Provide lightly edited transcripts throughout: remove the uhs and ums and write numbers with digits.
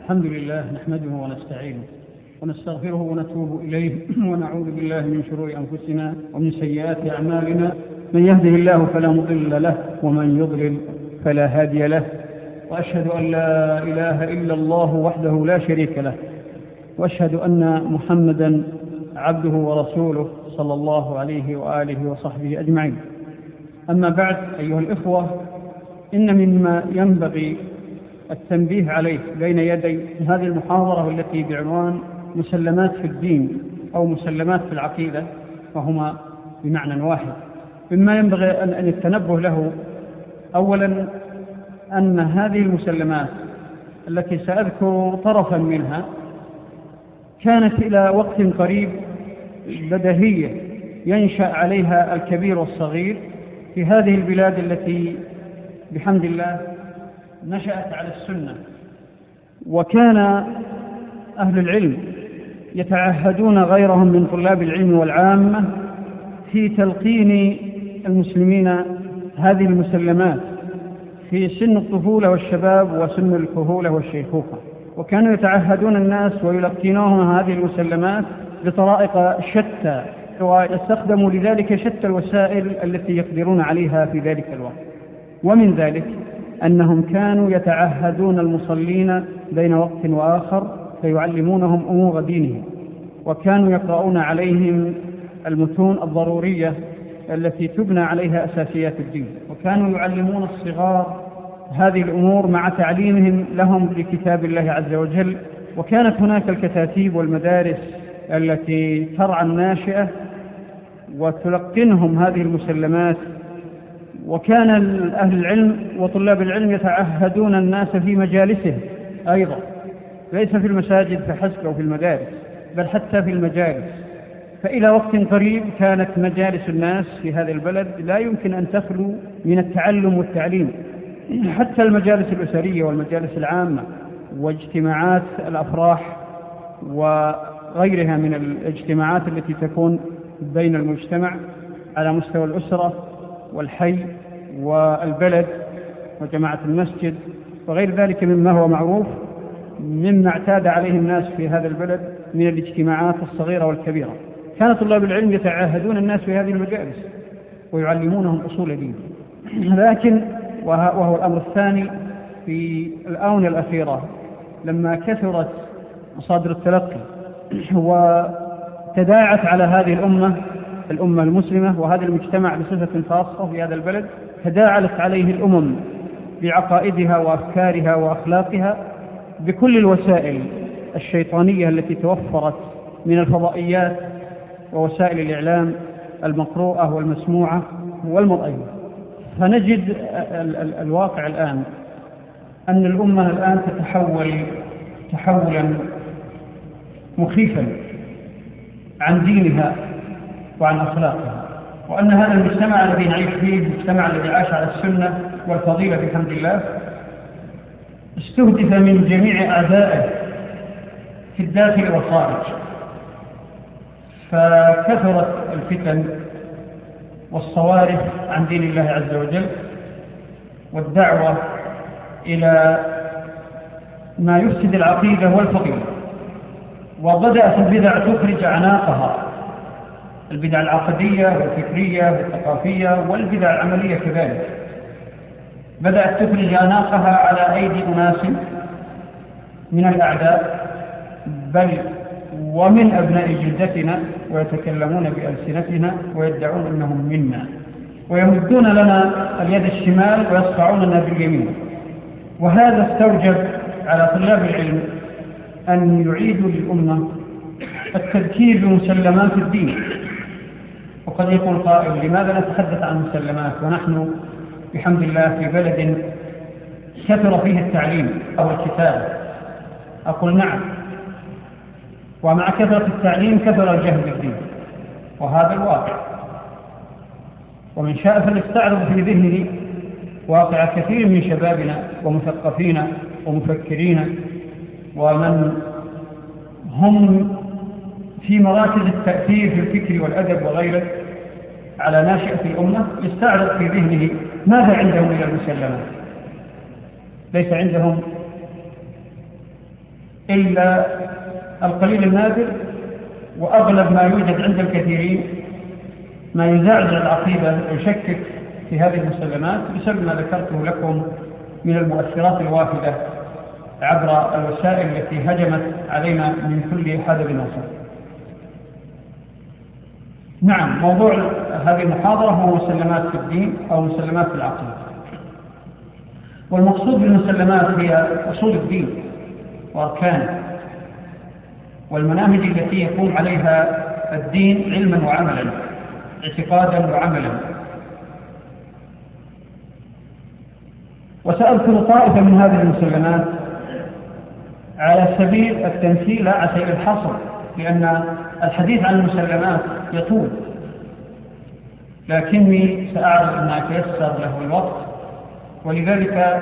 الحمد لله نحمده ونستعينه ونستغفره ونتوب إليه ونعوذ بالله من شرور أنفسنا ومن سيئات أعمالنا. من يهده الله فلا مضل له ومن يضلل فلا هادي له، وأشهد أن لا إله إلا الله وحده لا شريك له، وأشهد أن محمدا عبده ورسوله صلى الله عليه وآله وصحبه أجمعين. أما بعد، أيها الإخوة، إن مما ينبغي التنبيه عليه بين يدي هذه المحاضرة التي بعنوان مسلمات في الدين أو مسلمات في العقيدة، وهما بمعنى واحد، مما ينبغي أن التنبه له أولا أن هذه المسلمات التي سأذكر طرفا منها كانت إلى وقت قريب بديهية ينشأ عليها الكبير والصغير في هذه البلاد التي بحمد الله نشأت على السنة. وكان أهل العلم يتعهدون غيرهم من طلاب العلم والعامة في تلقين المسلمين هذه المسلمات في سن الطفولة والشباب وسن الكهولة والشيخوخة، وكانوا يتعهدون الناس ويلقنوهم هذه المسلمات بطرائق شتى، ويستخدموا لذلك شتى الوسائل التي يقدرون عليها في ذلك الوقت. ومن ذلك أنهم كانوا يتعهدون المصلين بين وقت وآخر فيعلمونهم أمور دينهم، وكانوا يقرؤون عليهم المتون الضرورية التي تبنى عليها أساسيات الدين، وكانوا يعلمون الصغار هذه الأمور مع تعليمهم لهم لكتاب الله عز وجل. وكانت هناك الكتاتيب والمدارس التي ترعى الناشئة وتلقنهم هذه المسلمات. وكان أهل العلم وطلاب العلم يتعهدون الناس في مجالسهم أيضا، ليس في المساجد فحسب أو في المدارس، بل حتى في المجالس. فإلى وقت قريب كانت مجالس الناس في هذا البلد لا يمكن أن تخلو من التعلم والتعليم، حتى المجالس الأسرية والمجالس العامة واجتماعات الأفراح وغيرها من الاجتماعات التي تكون بين المجتمع على مستوى الأسرة والحي والبلد وجماعة المسجد وغير ذلك مما هو معروف مما اعتاد عليه الناس في هذا البلد من الاجتماعات الصغيرة والكبيرة. كان طلاب العلم يتعاهدون الناس في هذه المجالس ويعلمونهم أصول الدين. لكن وهو الأمر الثاني، في الآونة الأخيرة لما كثرت مصادر التلقي وتداعت على هذه الأمة المسلمة وهذا المجتمع بصفة خاصة في هذا البلد، تداعلت عليه الأمم بعقائدها وأفكارها وأخلاقها بكل الوسائل الشيطانية التي توفرت من الفضائيات ووسائل الإعلام المقروءة والمسموعة والمرئية. فنجد الواقع الآن أن الأمة الآن تتحول تحولا مخيفا عن دينها وعن أخلاقها، وأن هذا المجتمع الذي نعيش فيه، المجتمع الذي عاش على السنة والفضيلة بحمد الله، استهدف من جميع أعدائه في الداخل والخارج. فكثرت الفتن والصوارف عن دين الله عز وجل والدعوة إلى ما يفسد العقيدة والفضيلة، وبدأت البدع تخرج أعناقها، البدع العقدية والفكرية والثقافية والبدع العملية كذلك، بدأت تخرج أعناقها على أيدي أناس من الأعداء بل ومن أبناء جلدتنا، ويتكلمون بألسنتنا ويدعون أنهم منا، ويمدون لنا اليد الشمال ويصفعوننا باليمين. وهذا استوجب على طلاب العلم أن يعيدوا للأمة التذكير بمسلمات الدين. وقد يقول قائل: لماذا نتحدث عن مسلمات ونحن بحمد الله في بلد كثر فيه التعليم أو الكتاب؟ أقول: نعم، ومع كثرة التعليم كثر الجهل بالدين، وهذا الواقع. ومن شاء فليستعرض في ذهنه واقع كثير من شبابنا ومثقفين ومفكرين ومن هم في مراكز التأثير في الفكر والأدب وغيره على ناشئة الأمة، يستعرض في ذهنه ماذا عندهم من المسلمات. ليس عندهم إلا القليل النادر، وأغلب ما يوجد عند الكثيرين ما يزعزع العقيدة ويشكك في هذه المسلمات بسبب ما ذكرته لكم من المؤثرات الوافدة عبر الوسائل التي هجمت علينا من كل حدب وصف. نعم، موضوع هذه المحاضرة هو مسلمات في الدين أو مسلمات في العقيدة، والمقصود بالمسلمات هي أصول الدين وأركانه والمناهج التي يقوم عليها الدين علما وعملا، اعتقادا وعملا. وسأذكر طائفة من هذه المسلمات على سبيل التمثيل لا على سبيل الحصر، لأن الحديث عن المسلمات يطول، لكني سأعرض ما يتيسر له الوقت. ولذلك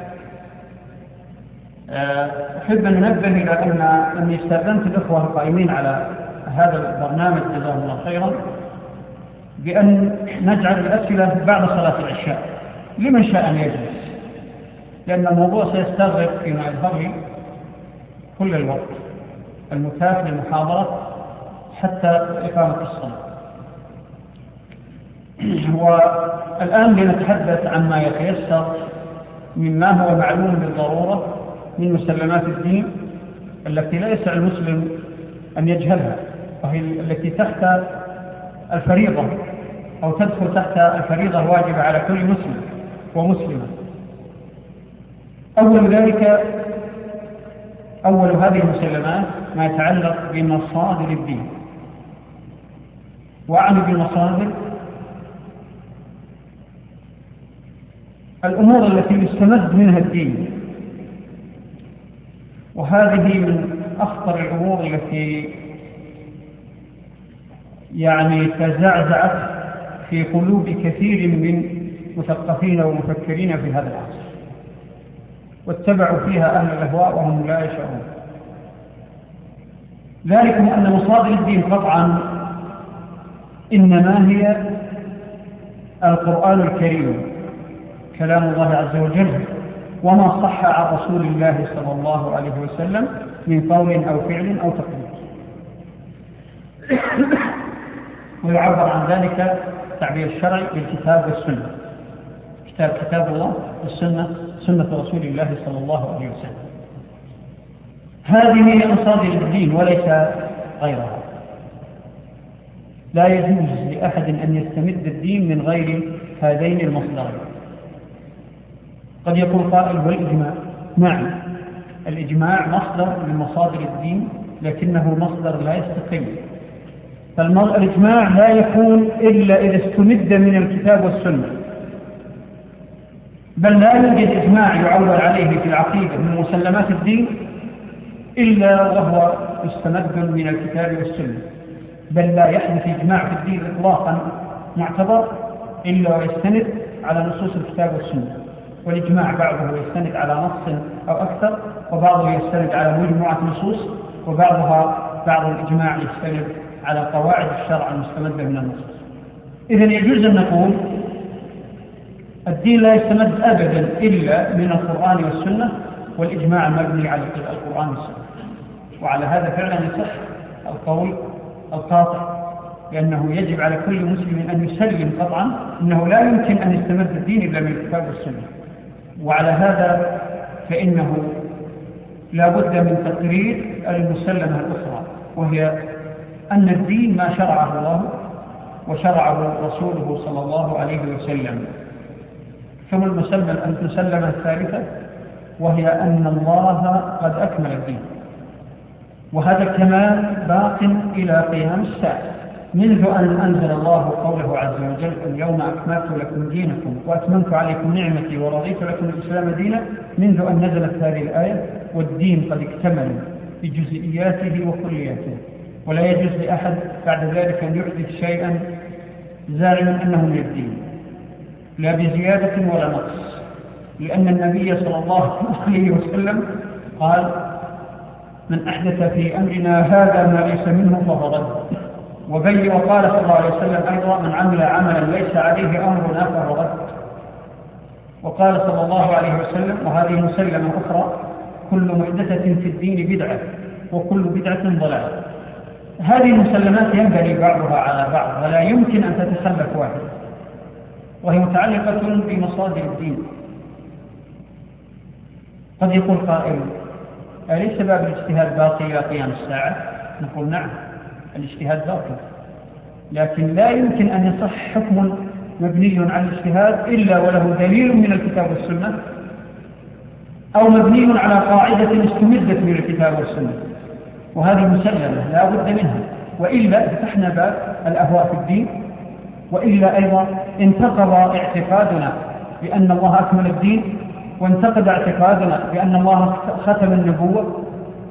أحب أن ننبه إلى أني استأذنت الإخوة القائمين على هذا البرنامج جزاهم الله خيرا بأن نجعل الأسئلة بعد صلاة العشاء لمن شاء أن يجلس، لأن الموضوع سيستغرق فيما يظهر لي كل الوقت المتاح للمحاضرة حتى إقامة الصلاة. والآن لنتحدث عما يتيسر مما هو معلوم بالضرورة من مسلمات الدين التي لا يسع المسلم أن يجهلها، وهي التي تحت الفريضة أو تدخل تحت الفريضة الواجبة على كل مسلم ومسلمة. أول هذه المسلمات ما يتعلق بمصادر الدين، وأعني بالمصادر الأمور التي يستمد منها الدين، وهذه من أخطر الأمور التي تزعزعت في قلوب كثير من مثقفين ومفكرين في هذا العصر، واتبعوا فيها أهل الأهواء وهم لا يشعرون. ذلك أن مصادر الدين قطعا إنما هي القرآن الكريم كلام الله عز وجل، وما صح عن رسول الله صلى الله عليه وسلم من قول أو فعل أو تقرير. ويعبر عن ذلك التعبير الشرعي بالكتاب والسنة، كتاب الله والسنة سنة رسول الله صلى الله عليه وسلم. هذه هي مصادر الدين وليس غيرها. لا يجوز لأحد أن يستمد الدين من غير هذين المصدرين. قد يقول قائل والإجماع. نعم، الإجماع مصدر من مصادر الدين، لكنه مصدر لا يستقل. فالإجماع لا يكون إلا إذا استمد من الكتاب والسنة، بل لا يوجد إجماع يعول عليه في العقيدة من مسلمات الدين إلا وهو مستمد من الكتاب والسنة، بل لا يحدث إجماع في الدين إطلاقا معتبر إلا ويستند على نصوص الكتاب والسنة. والإجماع بعضه يستند على نص أو أكثر، وبعضه يستند على مجموعة نصوص، بعض الإجماع يستند على قواعد الشرع المستمدة من النصوص. إذن يجوز أن نقول الدين لا يستمد أبدا إلا من القرآن والسنة، والإجماع مبني على القرآن والسنة. وعلى هذا فعلا يصح القول القاطع، لأنه يجب على كل مسلم أن يسلم قطعا أنه لا يمكن أن يستمد الدين إلا من الكتاب والسنة. وعلى هذا فإنه لا بد من تقرير المسلمة الأخرى، وهي أن الدين ما شرعه الله وشرعه رسوله صلى الله عليه وسلم. ثم المسلمة الثالثة وهي أن الله قد أكمل الدين، وهذا الكمال باق إلى قيام الساعة، منذ أن أنزل الله قوله عز وجل اليوم أكملت لكم دينكم وأتممت عليكم نعمتي ورضيت لكم الإسلام دينا، منذ أن نزلت هذه الآية والدين قد اكتمل بجزئياته وكلياته، ولا يجوز لأحد بعد ذلك أن يحدث شيئا زاعما أنه من الدين، لا بزيادة ولا نقص، لأن النبي صلى الله عليه وسلم قال من أحدث في أمرنا هذا ما ليس منه فهو رد. وقال صلى الله عليه وسلم أيضا من عمل عملا ليس عليه أمرنا فهو رد. وقال صلى الله عليه وسلم، وهذه مسلمة أخرى، وكل محدثة في الدين بدعة وكل بدعة ضلالة. هذه المسلمات ينبني بعضها على بعض ولا يمكن أن تتخلف واحدة، وهي متعلقة بمصادر الدين. قد يقول قائل: أليس باب الاجتهاد باقي إلى قيام الساعة؟ نقول: نعم، الاجتهاد باقي، لكن لا يمكن أن يصح حكم مبني على الاجتهاد إلا وله دليل من الكتاب والسنة، أو مبني على قاعدة استمدت من الكتاب والسنة، وهذه مسلمة لا بد منها، وإلا فتحنا باب الأهواء في الدين، وإلا أيضا انتقض اعتقادنا بأن الله أكمل الدين، وانتقض اعتقادنا بأن الله ختم النبوة،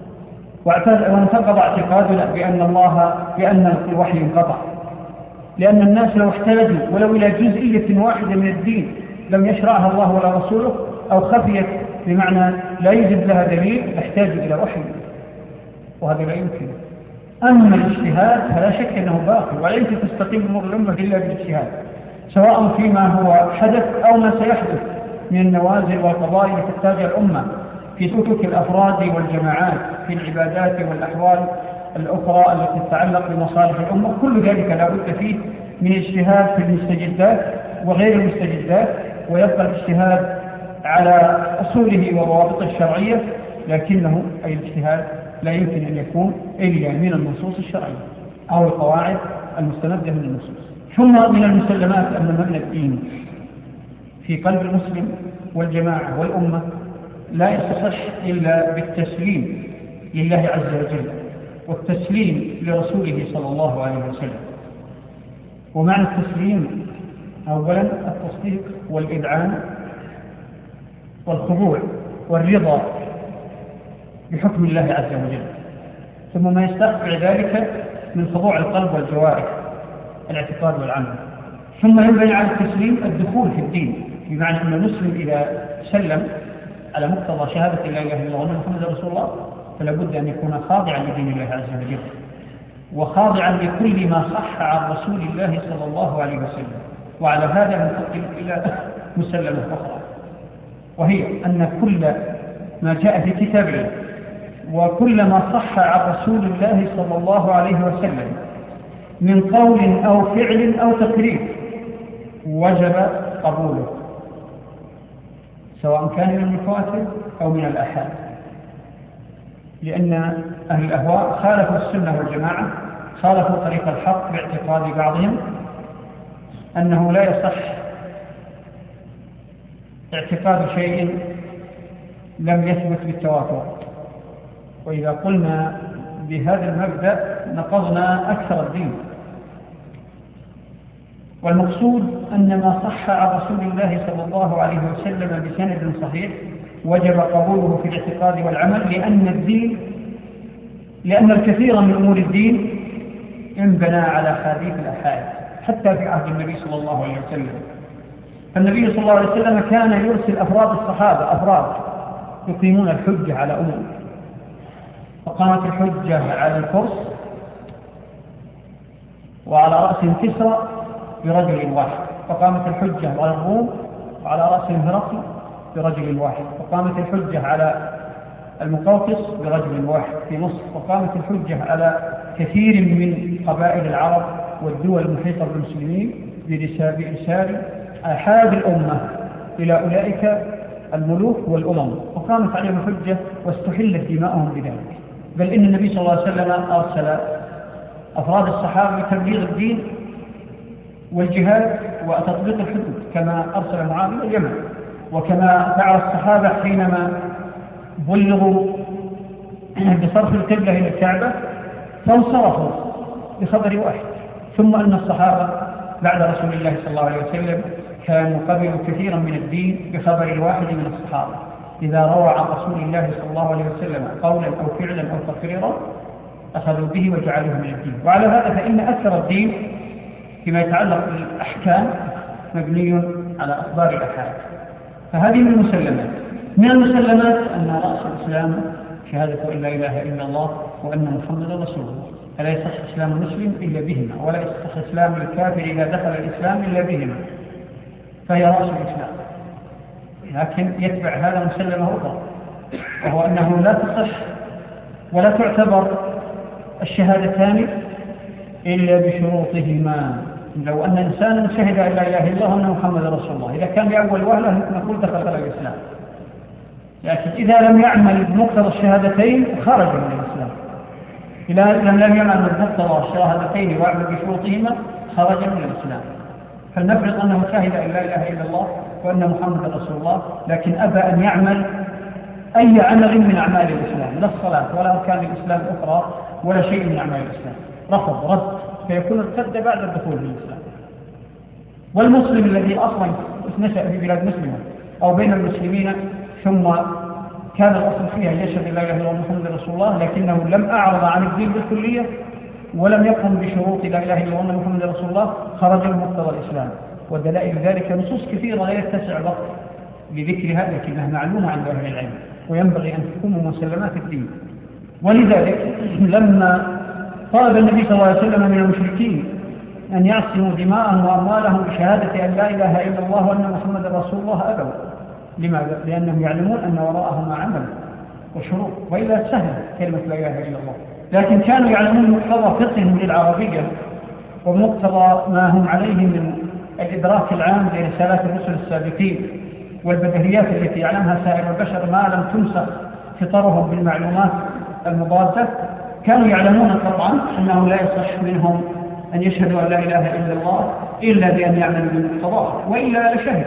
وانتقض اعتقادنا بأن الوحي انقطع، لأن الناس لو احتاجوا ولو إلى جزئية واحدة من الدين لم يشرعها الله ولا رسوله، أو خفيت بمعنى لا يوجد لها دليل، يحتاجوا إلى وحي، وهذا لا يمكن. أما الاجتهاد فلا شك أنه باقي، وليس تستقيم أمور الأمة إلا بالاجتهاد، سواء فيما هو حدث أو ما سيحدث من النوازل والقضايا التي تحتاجها الأمة في سلوك الأفراد والجماعات، في العبادات والأحوال الأخرى التي تتعلق بمصالح الأمة. كل ذلك لا بد فيه من اجتهاد في المستجدات وغير المستجدات، ويبقى الاجتهاد على أصوله وضوابطه الشرعية، لكنه أي الاجتهاد لا يمكن أن يكون إلا من النصوص الشرعية أو القواعد المستمدة من النصوص. ثم من المسلمات أن مبنى الدين في قلب المسلم والجماعة والأمة لا يصح إلا بالتسليم لله عز وجل والتسليم لرسوله صلى الله عليه وسلم. ومعنى التسليم أولا التصديق والإذعان والخضوع والرضا بحكم الله عز وجل، ثم ما يستقبع ذلك من خضوع القلب والجوارح، الاعتقاد والعمل. ثم ينبني على التسليم الدخول في الدين، بمعنى أن المسلم إذا سلم على مقتضى شهادة لا إله إلا الله وأن محمد رسول الله فلا بد أن يكون خاضعا لدين الله عز وجل، وخاضعا لكل ما صح عن رسول الله صلى الله عليه وسلم. وعلى هذا ننتقل إلى مسلمة أخرى، وهي أن كل ما جاء في كتاب الله وكل ما صح عن رسول الله صلى الله عليه وسلم من قول أو فعل أو تقرير وجب قبوله، سواء كان من المتواتر أو من الآحاد، لأن أهل الأهواء خالفوا السنة والجماعة، خالفوا طريق الحق باعتقاد بعضهم أنه لا يصح اعتقاد شيء لم يثبت بالتواتر. وإذا قلنا بهذا المبدأ نقضنا أكثر الدين. والمقصود أن ما صح عن رسول الله صلى الله عليه وسلم بسند صحيح وجب قبوله في الاعتقاد والعمل، لأن الكثير من أمور الدين انبنى على حديث الآحاد، حتى في عهد النبي صلى الله عليه وسلم. فالنبي صلى الله عليه وسلم كان يرسل أفراد الصحابة، أفراد يقيمون الحجة على أمور، فقامت الحجة على الفرس وعلى رأسهم كسرى برجل واحد، فقامت الحجة على الروم وعلى رأسهم هرقل برجل واحد، فقامت الحجة على المقوقس برجل واحد في مصر، وقامت الحجة على كثير من قبائل العرب والدول المحيطة بالمسلمين بإرسال آحاد الأمة إلى أولئك الملوك والأمم، وقامت عليهم الحجة واستحلت دماؤهم بذلك. بل إن النبي صلى الله عليه وسلم أرسل أفراد الصحابة بتبليغ الدين والجهاد وتطبيق الحدود، كما أرسل معاذ إلى اليمن، وكما فعل الصحابة حينما بلغوا بصرف القبلة إلى الكعبة فانصرفوا بخبر واحد. ثم أن الصحابة بعد رسول الله صلى الله عليه وسلم كانوا قبلوا كثيرا من الدين بخبر واحد من الصحابة، إذا روى عن رسول الله صلى الله عليه وسلم قولا أو فعلا أو تقريرا أخذوا به وجعلوه من الدين. وعلى هذا فإن أكثر الدين فيما يتعلق بالأحكام مبني على أخبار الآحاد. فهذه من المسلمات. من المسلمات أن رأس الإسلام شهادة أن لا إله إلا الله وأن محمدا رسول الله، فلا يصح إسلام المسلم إلا بهما، ولا يصح إسلام الكافر إذا دخل الإسلام إلا بهما، فهي رأس الإسلام. لكن يتبع هذا مسلمة أخرى وهو أنه لا تصح ولا تعتبر الشهادتان إلا بشروطهما. لو أن إنسانا شهد أن لا إله إلا الله وأن محمد رسول الله، إذا كان بأول وهلة نقول دخل على الإسلام، لكن إذا لم يعمل بمقتضى الشهادتين خرج من الإسلام. إذا لم يعمل بمقتضى الشهادتين ويعمل بشروطهما خرج من الإسلام. فلنفرض أنه شهد أن لا إله إلا الله وأن محمد رسول الله، لكن أبى أن يعمل أي عمل من أعمال الإسلام، لا الصلاة ولا أركان الإسلام أخرى ولا شيء من أعمال الإسلام، رفض رد، فيكون ارتد بعد الدخول في الإسلام. والمسلم الذي أصلا نشأ في بلاد مسلمة أو بين المسلمين ثم كان الأصل فيها يشهد أن لا إله إلا الله محمد رسول الله، لكنه لم أعرض عن الدين بالكلية ولم يقم بشروط لا إله إلا الله محمد رسول الله، خرج من مقتضى الإسلام. ودلائل ذلك نصوص كثيرة لا يتسع الوقت لذكرها، لكنها معلومة عند أهل العلم وينبغي أن تكون مسلمات الدين. ولذلك لما طلب النبي صلى الله عليه وسلم من المشركين أن يعصموا دماءهم وأموالهم بشهادة أن لا إله إلا الله وأن محمد رسول الله أبوا. لماذا؟ لأنهم يعلمون أن وراءهما عمل وشروط، وإلا سهل كلمة لا إله إلا الله، لكن كانوا يعلمون مقتضى فقههم للعربية ومقتضى ما هم عليه من الإدراك العام لرسالات الرسل السابقين والبدهيات التي يعلمها سائر البشر ما لم تمسخ فطرهم بالمعلومات المضادة. كانوا يعلمون طبعا أنه لا يصح منهم أن يشهدوا أن لا إله إلا الله إلا بأن يعملوا بالمقتضى، وإلا لشهد.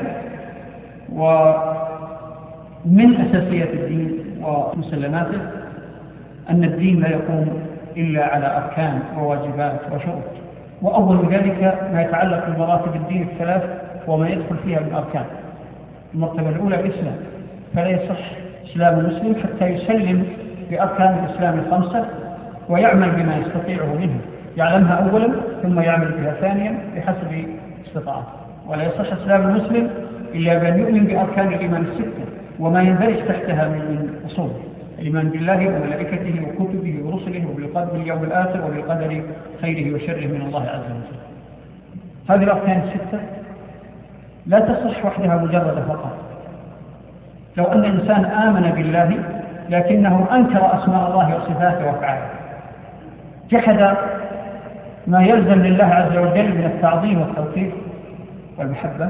ومن أساسيات الدين ومسلماته أن الدين لا يقوم إلا على أركان وواجبات وشروط، وأول ذلك ما يتعلق بمراتب الدين الثلاث وما يدخل فيها من أركان. المرتبة الأولى الإسلام، فلا يصح إسلام المسلم حتى يسلم بأركان الإسلام الخمسة ويعمل بما يستطيعه منها، يعلمها أولا ثم يعمل بها ثانيا بحسب استطاعته. ولا يصح إسلام المسلم إلا بأن يؤمن بأركان الإيمان الستة وما يندرج تحتها من أصول الإيمان بالله وملائكته وكتبه ورسله وبالقدر اليوم الآخر وبالقدر خيره وشره من الله عز وجل. هذه الأركان الستة لا تصح وحدها مجرد فقط. لو أن إنسان آمن بالله لكنه أنكر أسماء الله وصفاته وأفعاله، جحد ما يلزم لله عز وجل من التعظيم والتوقير والمحبة،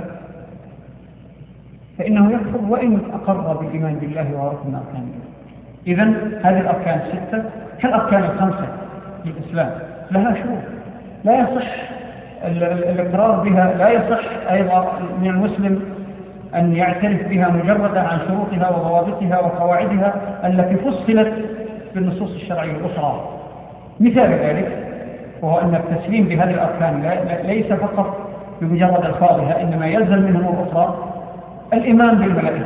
فإنه يكفر وإن أقر بالإيمان بالله وركن أركان الله. إذن هذه الأركان الستة كالأركان الخمسة للإسلام لها شروط لا يصح الإقرار بها، لا يصح أيضا من المسلم أن يعترف بها مجردا عن شروطها وضوابطها وقواعدها التي فصلت بالنصوص الشرعية الأخرى. مثال ذلك وهو أن التسليم بهذه الأركان ليس فقط بمجرد ألفاظها، إنما يلزم منه الأخرى الإيمان بالملائكة.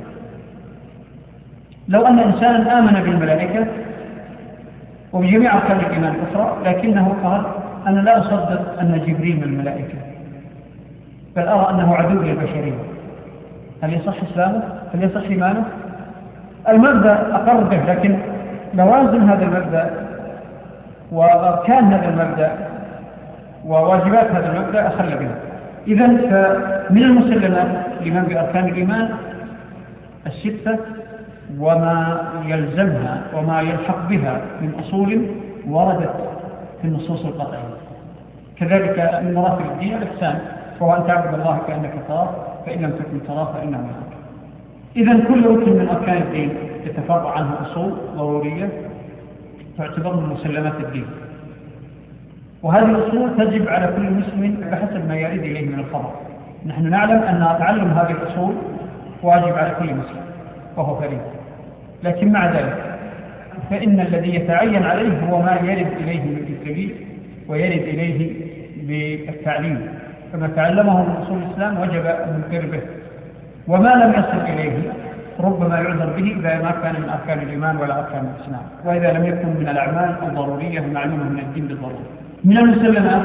لو أن إنسانا آمن بالملائكة وبجميع أركان الإيمان الأخرى لكنه قال أنا لا أصدق أن جبريل من الملائكة بل أرى أنه عدو للبشرية، هل يصح إسلامه؟ هل يصح إيمانه؟ المبدأ أقر به، لكن لوازم هذا المبدأ وأركان هذا المبدأ وواجبات هذا المبدأ أخل بها. إذن فمن المسلمات الإيمان بأركان الإيمان الستة وما يلزمها وما يلحق بها من أصول وردت في النصوص القطعية. كذلك من مراتب الدين الإحسان، وهو أن تعبد الله كأنك تراه فإن لم تكن تراه فإنه يراك. إذن كل ركن من أركان الدين يتفرع عنه أصول ضرورية تعتبر من مسلمات الدين، وهذه الأصول تجب على كل مسلم بحسب ما يريد إليه من الخبر. نحن نعلم أن تعلم هذه الأصول واجب على كل مسلم وهو فريضة، لكن مع ذلك فإن الذي يتعين عليه هو ما يرد إليه بالتكليف ويرد إليه بالتعليم، فما تعلمه من أصول الإسلام وجب أن يقر به، وما لم يصل إليه ربما يعذر به إذا ما كان من أركان الإيمان ولا أركان الإسلام، وإذا لم يكن من الأعمال الضرورية المعلومة من الدين بالضرورة. من المسلمات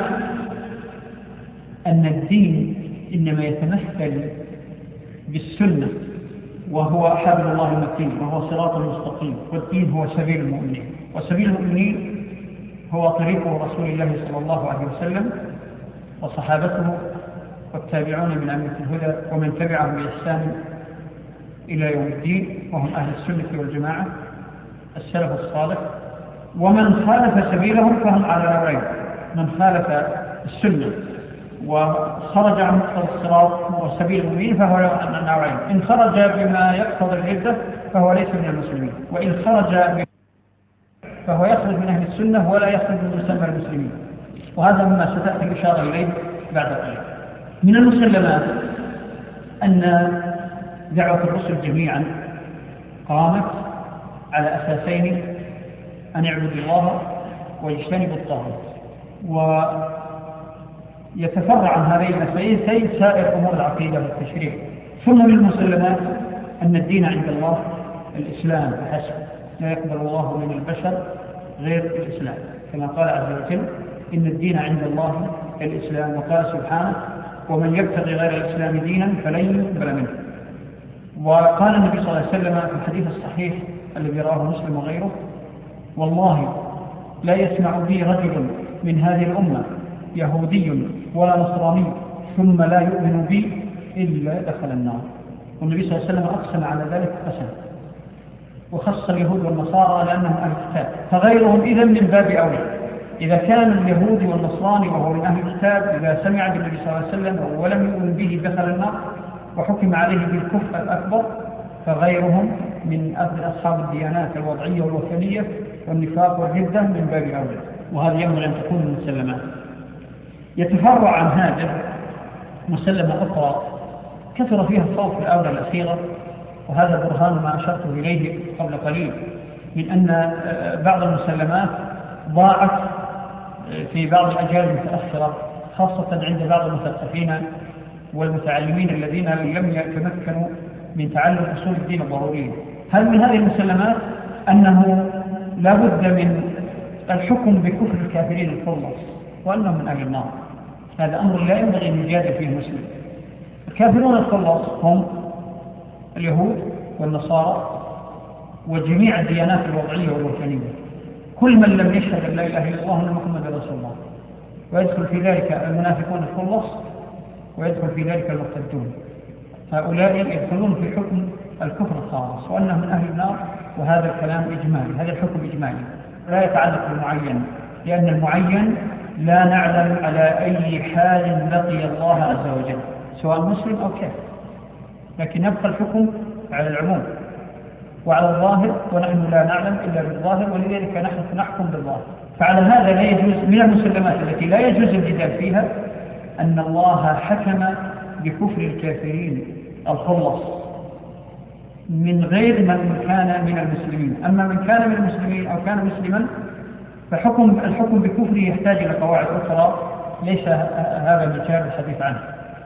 أن الدين إنما يتمثل بالسنة، وهو حبل الله المتين وهو صراط المستقيم، والدين هو سبيل المؤمنين، وسبيل المؤمنين هو طريق رسول الله صلى الله عليه وسلم وصحابته والتابعون من أئمة الهدى ومن تبعهم بإحسان إلى يوم الدين، وهم أهل السنة والجماعة السلف الصالح. ومن خالف سبيلهم فهم على نوعين: من خالف السنة وخرج عن مقتضى الصراط وسبيل المؤمنين فهو على نوعين: إن خرج بما يقتضي الردة فهو ليس من المسلمين، وإن خرج فهو يخرج من أهل السنة ولا يخرج من مسمى المسلمين. وهذا مما ستأتي الإشارة إليه بعد قليل. من المسلمات أن دعوة الرسل جميعا قامت على أساسين: أن يعبدوا الله ويجتنبوا الطاغوت، ويتفرع عن هذين المسائل سائر أمور العقيدة والتشريع. ثم من المسلمات أن الدين عند الله الإسلام فحسب، لا يقبل الله من البشر غير الإسلام، كما قال عز وجل: إن الدين عند الله الإسلام. وقال سبحانه: ومن يبتغي غير الإسلام دينا فلن يقبل منه. وقال النبي صلى الله عليه وسلم في الحديث الصحيح الذي رواه مسلم وغيره: والله لا يسمع بي رجل من هذه الأمة يهودي ولا نصراني ثم لا يؤمن بي إلا دخل النار. والنبي صلى الله عليه وسلم أقسم على ذلك قسم، وخص اليهود والنصارى لأنهم أهل الكتاب، فغيرهم إذن من باب أولى. إذا كان اليهودي والنصراني وهو من أهل الكتاب إذا سمع بالنبي صلى الله عليه وسلم ولم يؤمن به دخل النار وحكم عليه بالكفر الأكبر، فغيرهم من أصحاب الديانات الوضعية والوثنية والنفاق والردة من باب أولى. وهذا ينبغي أن تكون من المسلمات. يتفرع عن هذا مسلمة أخرى كثر فيها الصوت في الآونة الأخيرة، وهذا برهان ما أشرت إليه قبل قليل من أن بعض المسلمات ضاعت في بعض الأجيال المتأخرة، خاصة عند بعض المثقفين والمتعلمين الذين لم يتمكنوا من تعلم أصول الدين الضرورية. هل من هذه المسلمات أنه لا بد من الحكم بكفر الكافرين الخلص وأنهم من أهل النار؟ هذا أمر لا ينبغي أن يجادل فيه المسلم. الكافرون الخلص هم اليهود والنصارى وجميع الديانات الوضعية والوثنية، كل من لم يشهد أن لا إله إلا الله أن محمد رسول الله، ويدخل في ذلك المنافقون الخلص ويدخل في ذلك المرتدون. هؤلاء يدخلون في حكم الكفر الخالص وأنهم من أهل النار. وهذا الكلام إجمالي، هذا الحكم إجمالي لا يتعلق بالمعين، لأن المعين لا نعلم على أي حال لقي الله عز وجل سواء مسلم أو كافر، لكن يبقى الحكم على العموم وعلى الظاهر، ونحن لا نعلم إلا بالظاهر، ولذلك نحن نحكم بالظاهر. فعلى هذا لا يجوز من المسلمات التي لا يجوز الجدال فيها أن الله حكم بكفر الكافرين الخلص من غير من كان من المسلمين. أما من كان من المسلمين أو كان مسلما الحكم بكفره يحتاج إلى قواعد أخرى ليس هذا مجال الحديث عنه.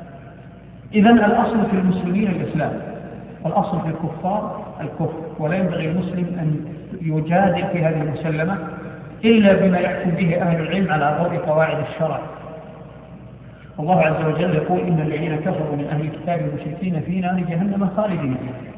إذن الأصل في المسلمين الإسلام، والأصل في الكفار الكفر، ولا ينبغي المسلم أن يجادل في هذه المسلمة إلا بما يحكم به أهل العلم على ضوء قواعد الشرع. الله عز وجل يقول: إن الذين كفروا من أهل الكتاب المشركين في نار جهنم خالدين فيها.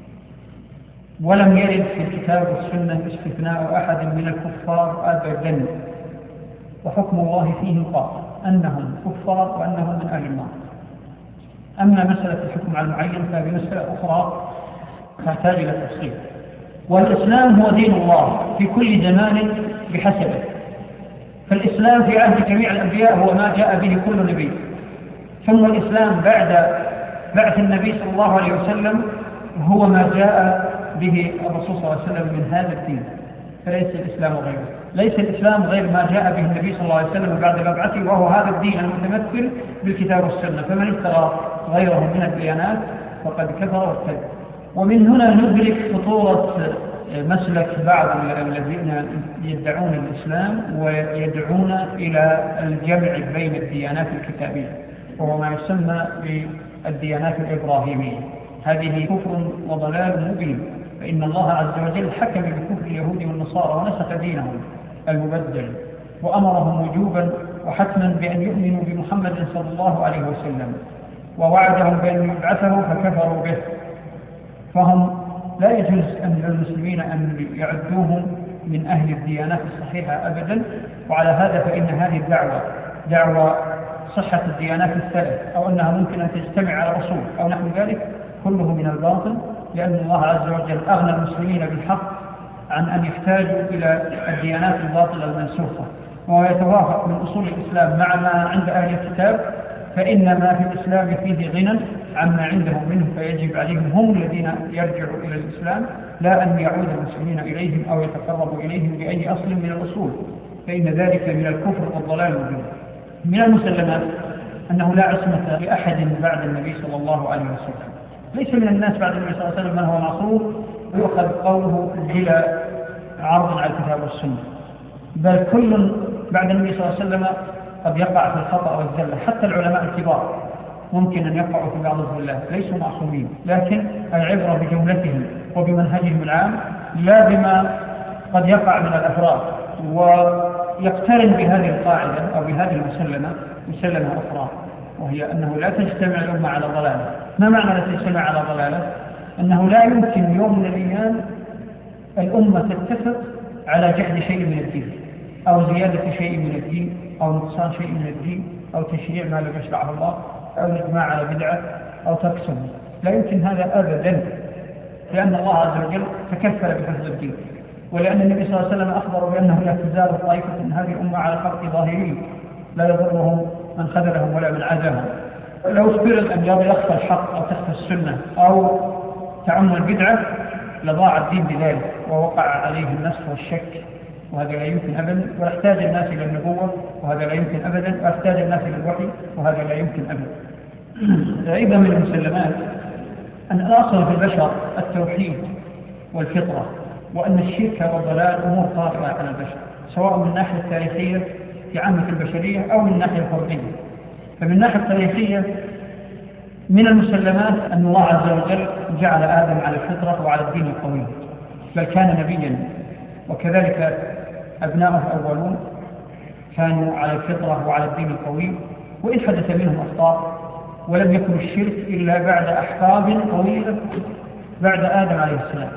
ولم يرد في الكتاب والسنة استثناء أحد من الكفار أبدا، وحكم الله فيهم قاطع أنهم كفار وأنهم من أهل النار. أما مسألة الحكم على المعين فهذه مسألة أخرى تحتاج إلى تفصيل. والإسلام هو دين الله في كل زمان بحسبه، فالإسلام في عهد جميع الأنبياء هو ما جاء به كل نبي، ثم الإسلام بعد بعث النبي صلى الله عليه وسلم هو ما جاء به الرسول صلى الله عليه وسلم من هذا الدين، فليس الإسلام غيره. ليس الإسلام غير ما جاء به النبي صلى الله عليه وسلم بعد مبعثه، وهو هذا الدين المتمثل بالكتاب والسنة. فمن ابتغى غيره من الديانات فقد كفر وارتد. ومن هنا ندرك خطورة مسلك بعض الذين يدعون الإسلام ويدعون إلى الجمع بين الديانات الكتابية، وهو ما يسمى بالديانات الإبراهيمية. هذه كفر وضلال مبين، فإن الله عز وجل حكم بكفر اليهود والنصارى ونسخ دينهم المبدل، وأمرهم وجوبا وحتما بأن يؤمنوا بمحمد صلى الله عليه وسلم، ووعدهم بأن يبعثه فكفروا به. فهم لا يجوز أن للمسلمين أن يعدوهم من أهل الديانات الصحيحة أبدا. وعلى هذا فإن هذه دعوة صحة الديانات الثلاث أو أنها ممكن أن تجتمع على رسول أو نحو ذلك كله من الباطل لأن الله عز وجل أغنى المسلمين بالحق عن أن يحتاجوا إلى الديانات الباطلة المنسوخة، وهو يتوافق من أصول الإسلام مع ما عند أهل الكتاب، فإن ما في الإسلام فيه غنى عما عندهم منه، فيجب عليهم هم الذين يرجعوا إلى الإسلام، لا أن يعود المسلمين إليهم أو يتقربوا إليهم بأي أصل من الأصول، فإن ذلك من الكفر والضلال والجهل. من المسلمات أنه لا عصمة لأحد بعد النبي صلى الله عليه وسلم، ليس من الناس بعد النبي صلى الله عليه وسلم من هو معصوم ويؤخذ قوله بلا عرض على الكتاب والسنة، بل كل بعد النبي صلى الله عليه وسلم قد يقع في الخطأ والزلة، حتى العلماء الكبار ممكن أن يقعوا في بعض الزلات، ليسوا معصومين، لكن العبرة بجملتهم وبمنهجهم العام لا بما قد يقع من الأفراد. ويقترن بهذه القاعدة أو بهذه مسلمة أخرى، وهي أنه لا تجتمع الأمة على ضلالة. ما معنى لا تجتمع على ضلالة؟ أنه لا يمكن يوم من الأيام الأمة تتفق على جحد شيء من الدين، أو زيادة شيء من الدين، أو نقصان شيء من الدين، أو تشريع ما لم يشرعه الله، أو الإجماع على بدعة، أو ترك سنة. لا يمكن هذا أبدا، لأن الله عز وجل تكفل بحفظ الدين، ولأن النبي صلى الله عليه وسلم أخبر بأنه لا تزال طائفة من هذه الأمة على خلق ظاهرين لا يضرهم من خذلهم ولا من عاداهم. لو افترض أن يخفى الحق أو تخفى السنة أو تعم البدعة لضاع الدين بذلك، ووقع عليه النسخ والشك، وهذا لا يمكن أبدا. ويحتاج الناس إلى النبوة، وهذا لا يمكن أبدا. ويحتاج الناس إلى الوحي، وهذا لا يمكن أبدا. أيضا من المسلمات أن الأصل في البشر التوحيد والفطرة، وأن الشرك والضلال أمور طارئة على البشر، سواء من الناحية التاريخية في عامة البشرية أو من الناحية الفردية. فمن الناحية التاريخية من المسلمات أن الله عز وجل جعل آدم على الفطرة وعلى الدين القويم، بل كان نبيا، وكذلك أبناؤه الأولون كانوا على الفطرة وعلى الدين القويم، وإن حدث منهم أخطاء، ولم يكن الشرك إلا بعد أحقاب طويلة بعد آدم عليه السلام.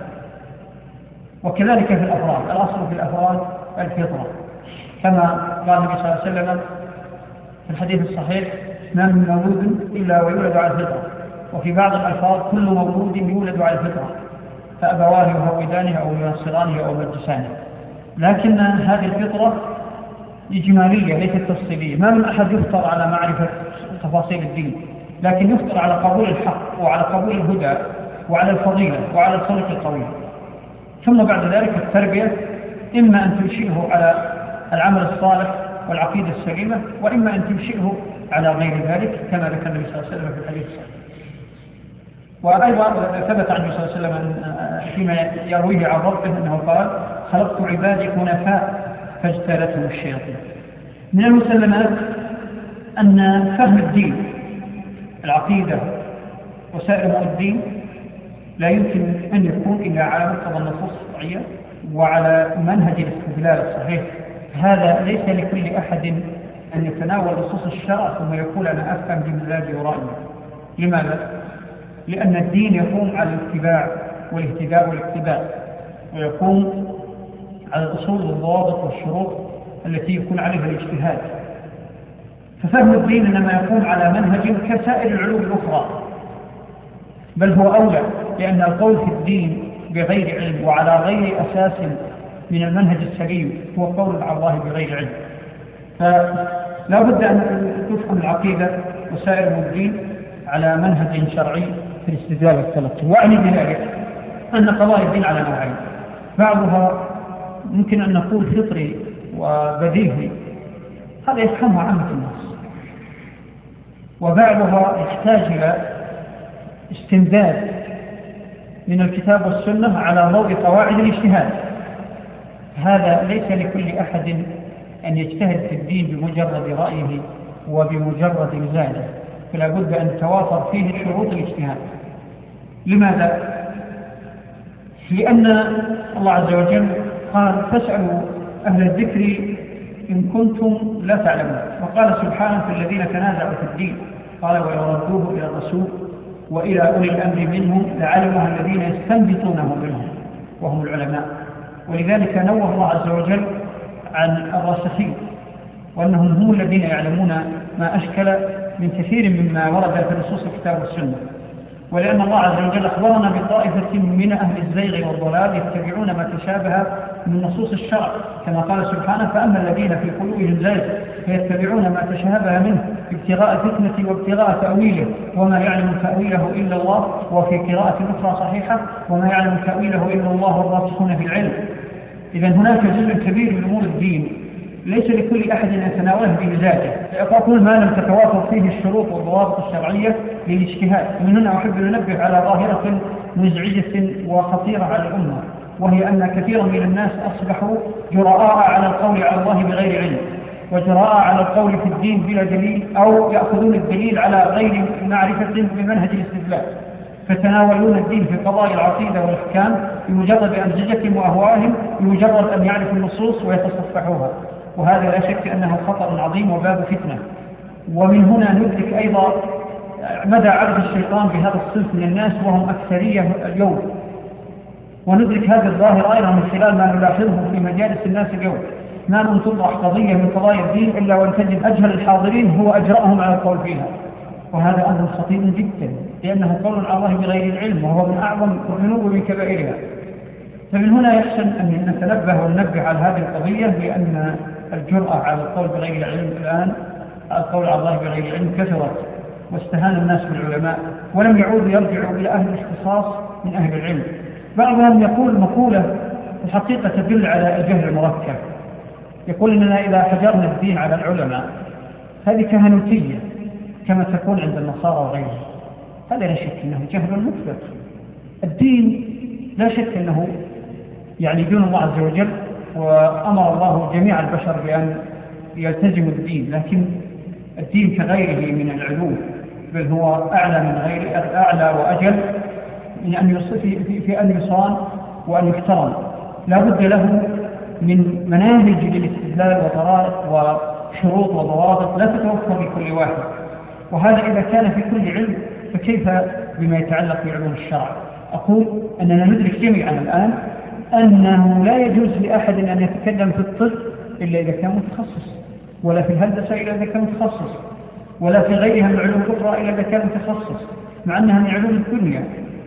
وكذلك في الأفراد، الأصل في الأفراد الفطرة، كما قال النبي صلى الله عليه وسلم في الحديث الصحيح: ما من مولود إلا ويولد على الفطرة. وفي بعض الألفاظ: كل مولود يولد على الفطرة، فأبواه يهودانه أو ينصرانه أو يمجسانه. لكن هذه الفطرة إجمالية ليست تفصيلية، ما من أحد يفطر على معرفة تفاصيل الدين، لكن يفطر على قبول الحق وعلى قبول الهدى وعلى الفضيلة وعلى الخلق القويم. ثم بعد ذلك التربية، إما أن تنشئه على العمل الصالح والعقيدة السليمة، وإما أن تنشئه على غير ذلك، كما ذكر النبي صلى الله عليه وسلم في الحديث الصحيح. وأيضا ثبت عن النبي صلى الله عليه وسلم فيما يرويه عن ربه أنه قال: خلقت عبادي حنفاء فاجتالتهم الشياطين. من المسلمات أن فهم الدين، العقيدة وسائر أمور الدين لا يمكن أن يكون إلا على مقتضى النصوص الشرعية وعلى منهج الاستدلال الصحيح. هذا ليس لكل أحد أن يتناول نصوص الشرع ثم يقول أنا أفهم بمزاجي ورأيي. لماذا؟ لأن الدين يقوم على الاتباع والاهتداء والاقتداء، ويقوم على الأصول والضوابط والشروط التي يكون عليها الاجتهاد. ففهم الدين إنما يقوم على منهج كسائر العلوم الأخرى، بل هو أولى، لأن القول في الدين بغير علم وعلى غير أساس من المنهج السليم هو قول على الله بغير علم. فلا بد أن تفهم العقيدة وسائر الدين على منهج شرعي في الاستدلال والتلقي. وأعني بذلك أن قضايا الدين على نوعين: بعضها ممكن أن نقول فطري وبديهي، هذا يفهمه عامة الناس، وبعضها يحتاج إلى استمداد من الكتاب والسنة على ضوء قواعد الاجتهاد. هذا ليس لكل أحد أن يجتهد في الدين بمجرد رأيه وبمجرد مزاجه، فلا بد أن توافر فيه شروط الاجتهاد. لماذا؟ لأن الله عز وجل قال: فاسألوا أهل الذكر إن كنتم لا تعلمون. وقال سبحانه: في الذين تنازعوا في الدين قال: ولو ردوه إلى الرسول وإلى أولي الأمر منهم لعلمها الذين يستنبطونه منهم وهم العلماء. ولذلك نوه الله عز وجل عن الراسخين، وأنهم هم الذين يعلمون ما أشكل من كثير مما ورد في نصوص الكتاب والسنة. ولأن الله عز وجل أخبرنا بطائفة من أهل الزيغ والضلال يتبعون ما تشابه من نصوص الشرع، كما قال سبحانه: فأما الذين في قلوبهم زيغ فيتبعون ما تشابه منه ابتغاء الفتنة وابتغاء تأويله وما يعلم تأويله إلا الله، وفي قراءة أخرى صحيحة: وما يعلم تأويله إلا الله والراسخون في العلم. إذا هناك جزء كبير من أمور الدين ليس لكل أحد أن يتناوله بمزاجه، فأقول ما لم تتوافر فيه الشروط والضوابط الشرعية للاجتهاد. من هنا أحب أن أنبه على ظاهرة مزعجة وخطيرة على الأمة، وهي أن كثيرا من الناس أصبحوا جراء على القول على الله بغير علم، وجراء على القول في الدين بلا دليل، أو يأخذون الدليل على غير معرفة بمنهج الاستدلال، فتناولون الدين في قضايا العقيدة والأحكام بمجرد أمزجتهم وأهوائهم، بمجرد أن يعرفوا النصوص ويتصفحوها، وهذا لا شك أنه خطر عظيم وباب فتنة. ومن هنا ندرك أيضا مدى عرض الشيطان بهذا الصنف من الناس وهم أكثرية اليوم، وندرك هذه الظاهرة أيضا من خلال ما نلاحظه في مجالس الناس اليوم. ما من تطرح قضية من قضايا الدين إلا وأن تجد أجهل الحاضرين هو أجرأهم على القول فيها، وهذا أمر خطير جدا، لأنه قول على الله بغير العلم، وهو من أعظم الذنوب من كبائرها. فمن هنا يحسن أن نتنبه وننبه على هذه القضية، لأن الجرأة على القول بغير العلم الآن، على القول على الله بغير العلم، كثرت، واستهان الناس بالعلماء ولم يعودوا يرجعوا إلى أهل الاختصاص من أهل العلم. بعضهم يقول مقولة الحقيقة تدل على الجهل المركب، يقول إننا إذا حجرنا الدين على العلماء هذه كهنوتية كما تكون عند النصارى وغيرهم. هذا لا شك أنه جهل مطلق. الدين لا شك أنه يعني دين الله عز وجل، وأمر الله جميع البشر بأن يلتزموا الدين، لكن الدين كغيره من العلوم، بل هو أعلى من غيره، أعلى وأجل من أن في أن يصان وأن يحترم. لا بد له من مناهج للاستدلال وطرائق وشروط وضوابط لا تتوفر لكل واحد، وهذا إذا كان في كل علم فكيف بما يتعلق بعلوم الشرع؟ أقول أننا ندرك جميعا الآن أنه لا يجوز لأحد أن يتكلم في الطب إلا إذا كان متخصص، ولا في الهندسة إلا إذا كان متخصص، ولا في غيرها من العلوم الأخرى إلا إذا كان متخصص، مع أنها من علوم الدنيا.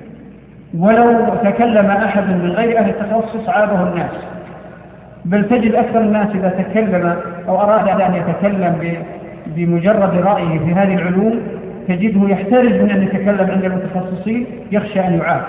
ولو تكلم أحد من غير أهل التخصص عابه الناس، بل تجد أكثر الناس إذا تكلم أو أراد أن يتكلم بمجرد رأيه في هذه العلوم تجده يحترز من أن يتكلم عند المتخصصين، يخشى أن يعاب.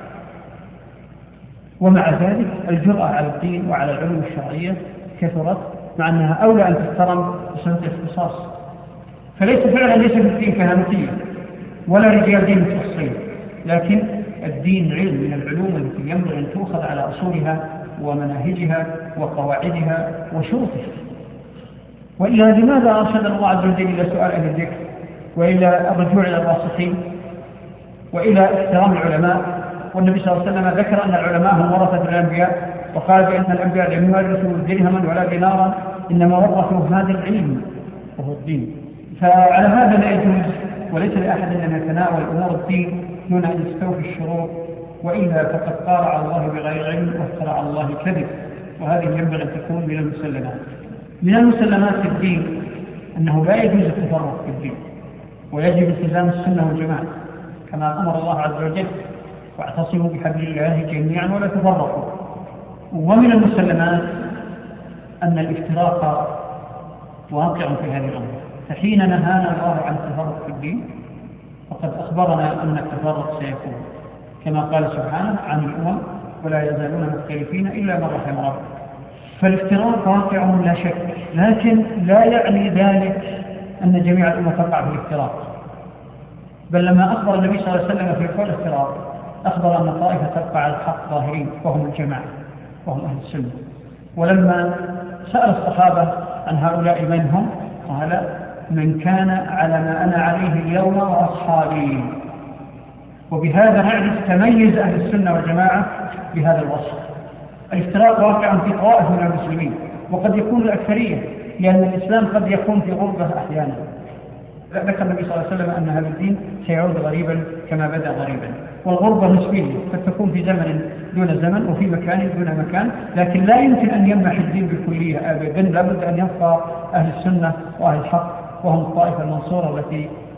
ومع ذلك الجرأة على الدين وعلى العلوم الشرعية كثرت، مع أنها أولى أن تحترم بسبب الاختصاص. ليس في الدين كهنوتية ولا رجال دين متخصصين، لكن الدين علم من العلوم التي ينبغي أن تؤخذ على أصولها ومناهجها وقواعدها وشروطها. وإلا لماذا أرشد الله عز وجل إلى سؤال أهل الذكر، وإلى الرجوع إلى الراسخين، وإلى احترام العلماء؟ والنبي صلى الله عليه وسلم ذكر أن العلماء هم ورثة الأنبياء، وقال بأن الأنبياء لم يورثوا درهما ولا دينارا، إنما ورثوا هذا العلم وهو الدين. فعلى هذا لا يجوز وليس لأحد أن يتناول أمور الدين دون أن يستوفي الشروط، وإلا فقد قال على الله بغير علم وافترى على الله الكذب، وهذه ينبغي أن تكون من المسلمات. من المسلمات في الدين أنه لا يجوز التفرق في الدين، ويجب التزام السنة والجماعة كما أمر الله عز وجل: واعتصموا بحبل الله جميعا ولا تفرقوا. ومن المسلمات أن الافتراق واقع في هذه الأمر، فحين نهانا الله عن التفرق في الدين فقد أخبرنا أن التفرق سيكون كما قال سبحانه عن الأمم: ولا يزالون مختلفين إلا من رحم ربك. فالافتراق واقع لا شك، لكن لا يعني ذلك أن جميع الأمة تقع في الافتراق، بل لما أخبر النبي صلى الله عليه وسلم في كل افتراق أخبر أن طائفة تبقى على الحق ظاهرين وهم الجماعة وهم أهل السنة. ولما سأل الصحابة عن هؤلاء من هم قال: من كان على ما أنا عليه اليوم وأصحابي. وبهذا نعرف تميز أهل السنة والجماعة بهذا الوصف. الافتراق واقع في طوائف من المسلمين، وقد يكون الأكثرية، لأن الإسلام قد يكون في غربة أحيانا. ذكر النبي صلى الله عليه وسلم أن هذا الدين سيعود غريبا كما بدأ غريبا، والغربة نسبية، قد تكون في زمن دون زمن وفي مكان دون مكان، لكن لا يمكن أن يمنح الدين بالكلية أبدا. لا بد أن يبقى أهل السنة وأهل الحق، وهم الطائفة المنصورة التي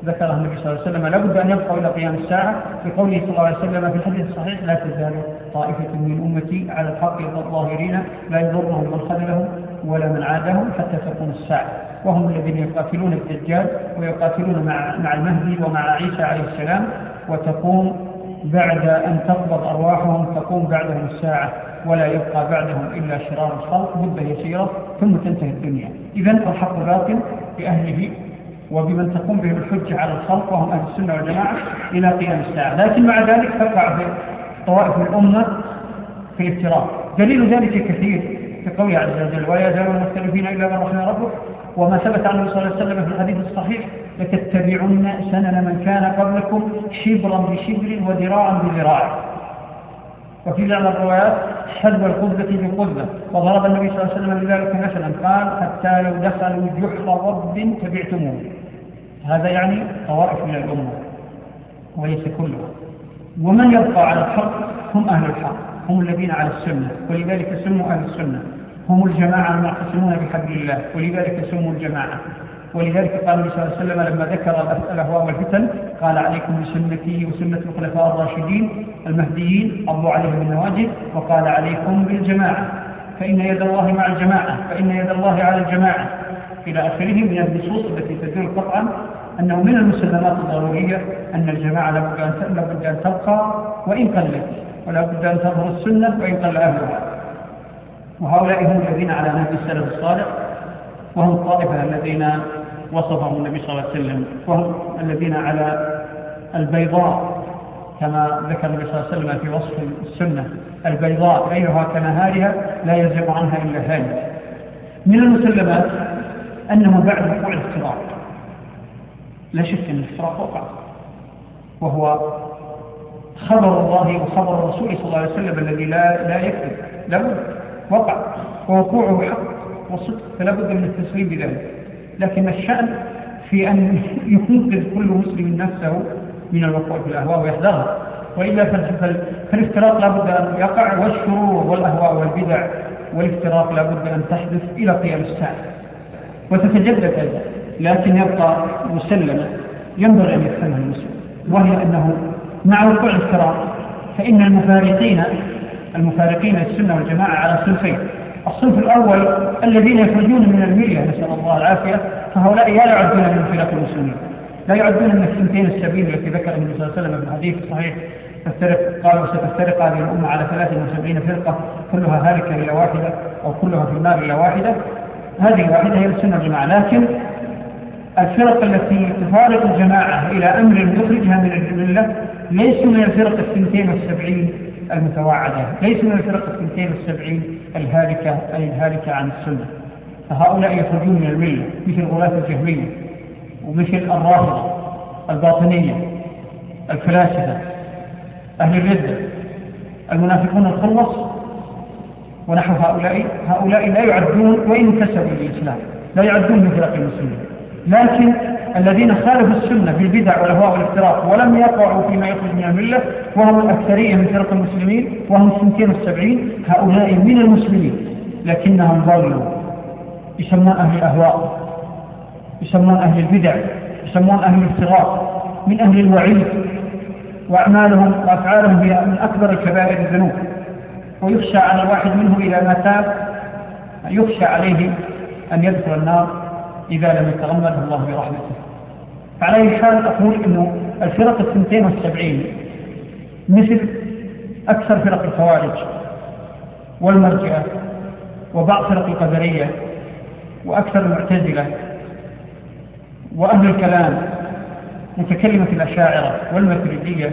ذكرها النبي صلى الله عليه وسلم لابد أن يبقوا إلى قيام الساعة، في قوله صلى الله عليه وسلم في الحديث الصحيح: لا تزال طائفة من أمتي على الحق الظاهرين لا يضرهم من خذلهم ولا من عادهم حتى تقوم الساعة. وهم الذين يقاتلون الدجال ويقاتلون مع المهدي ومع عيسى عليه السلام، وتقوم بعد أن تقبض أرواحهم تقوم بعدهم الساعة، ولا يبقى بعدهم إلا شرار الخلق مدة يسيرة ثم تنتهي الدنيا. إذن الحق باطل بأهله وبمن تقوم بهم الحجة على الخلق وهم أهل السنة والجماعة إلى قيام الساعة. لكن مع ذلك تقع في طوائف الأمة في الافتراق. دليل ذلك كثير في قوله عز وجل: ولا يزالون مختلفين إلا من رحم ربك. وما ثبت عنه صلى الله عليه وسلم في الحديث الصحيح: لتتبعن سنن من كان قبلكم شبرا بشبر وذراعا بذراع. وفي بعض الروايات: حذو القذة بقذة. وضرب النبي صلى الله عليه وسلم لذلك مثلا قال: حتى لو دخلوا جحر رب تبعتموه. هذا يعني طوائف من الأمة وليس كلها. ومن يبقى على الحق هم أهل الحق، هم الذين على السنة، ولذلك سموا أهل السنة. هم الجماعة المعتصمون بحبل الله، ولذلك سموا الجماعة. ولذلك قال النبي صلى الله عليه وسلم لما ذكر الأهواء والفتن قال: عليكم بسنتي وسنة الخلفاء الراشدين المهديين عضوا عليهم بالنواجذ. وقال: عليكم بالجماعة فإن يد الله مع الجماعة، فإن يد الله على الجماعة، إلى آخره من النصوص التي تدل قطعا أنه من المسلمات الضرورية أن الجماعة لابد أن تبقى وإن قلت، ولا بد أن تظهر السنة وإن قل أهلها. وهؤلاء هم الذين على نهج السلف الصالح، وهم الطائفة الذين وصفهم النبي صلى الله عليه وسلم، وهم الذين على البيضاء كما ذكر النبي صلى الله عليه وسلم في وصف السنة: البيضاء ليلها كنهارها لا يزيغ عنها إلا هالك. من المسلمات أنه بعد وقوع الافتراق لا شك أن الافتراق وقع، وهو خبر الله وخبر الرسول صلى الله عليه وسلم الذي لا يكذب، لابد وقع، ووقوعه حق وصدق، فلا بد من التسليم بذلك. لكن الشأن في أن ينقذ كل مسلم نفسه من الوقوع في الأهواء ويحذرها، وإلا فالافتراق لا بد أن يقع، والشرور والأهواء والبدع والافتراق لا بد أن تحدث إلى قيام الساعة وتتجدد أيضا. لكن يبقى مسلما ينبغي أن يفهمها المسلم، وهي أنه مع وقوع الافتراق فإن المفارقين السنة والجماعة على صنفين: الصنف الأول الذين يخرجون من الملة نسأل الله العافية، فهؤلاء لا يعدون من فرق المسلمين، لا يعدون من السنتين السبيل التي ذكر النبي صلى الله عليه وسلم في الحديث الصحيح: قالوا ستفترق هذه الأمة على 73 فرقة كلها هالكة إلى واحدة، أو كلها في النار إلى واحدة. هذه الواحدة هي السنة والجماعة. لكن الفرق التي تفارق الجماعة إلى أمر يخرجها من الملة ليس من الفرق 72 المتوعدة، ليس من الفرق 72 الهالكة، أي الهالكة عن السنة. فهؤلاء يخرجون من الملة مثل غلاة الجهمية، ومثل الرافضة الباطنية، الفلاسفة، أهل الردة، المنافقون الخلص ونحو هؤلاء لا يعدون وإن كسبوا الإسلام، لا يعدون من فرق المسلمين. لكن الذين خالفوا السنة بالبدع والأهواء والافتراق ولم يقعوا فيما يخرج من الملة، وهم الأكثرية من فرق المسلمين، وهم 72، هؤلاء من المسلمين لكنهم ضلوا، يسمون أهل الأهواء، يسمون أهل البدع، يسمون أهل الافتراق، من أهل الوعيد، وأعمالهم وأفعالهم هي من أكبر الكبائر الذنوب، ويخشى على الواحد منهم إذا ما تاب يخشى عليه أن يدخل النار إذا لم يتغمده الله برحمته. فعلى أي حال أقول إنه الفرق 72 مثل أكثر فرق الخوارج والمرجئة وبعض فرق القدرية وأكثر المعتزلة وأهل الكلام متكلمة الأشاعرة والماتريدية،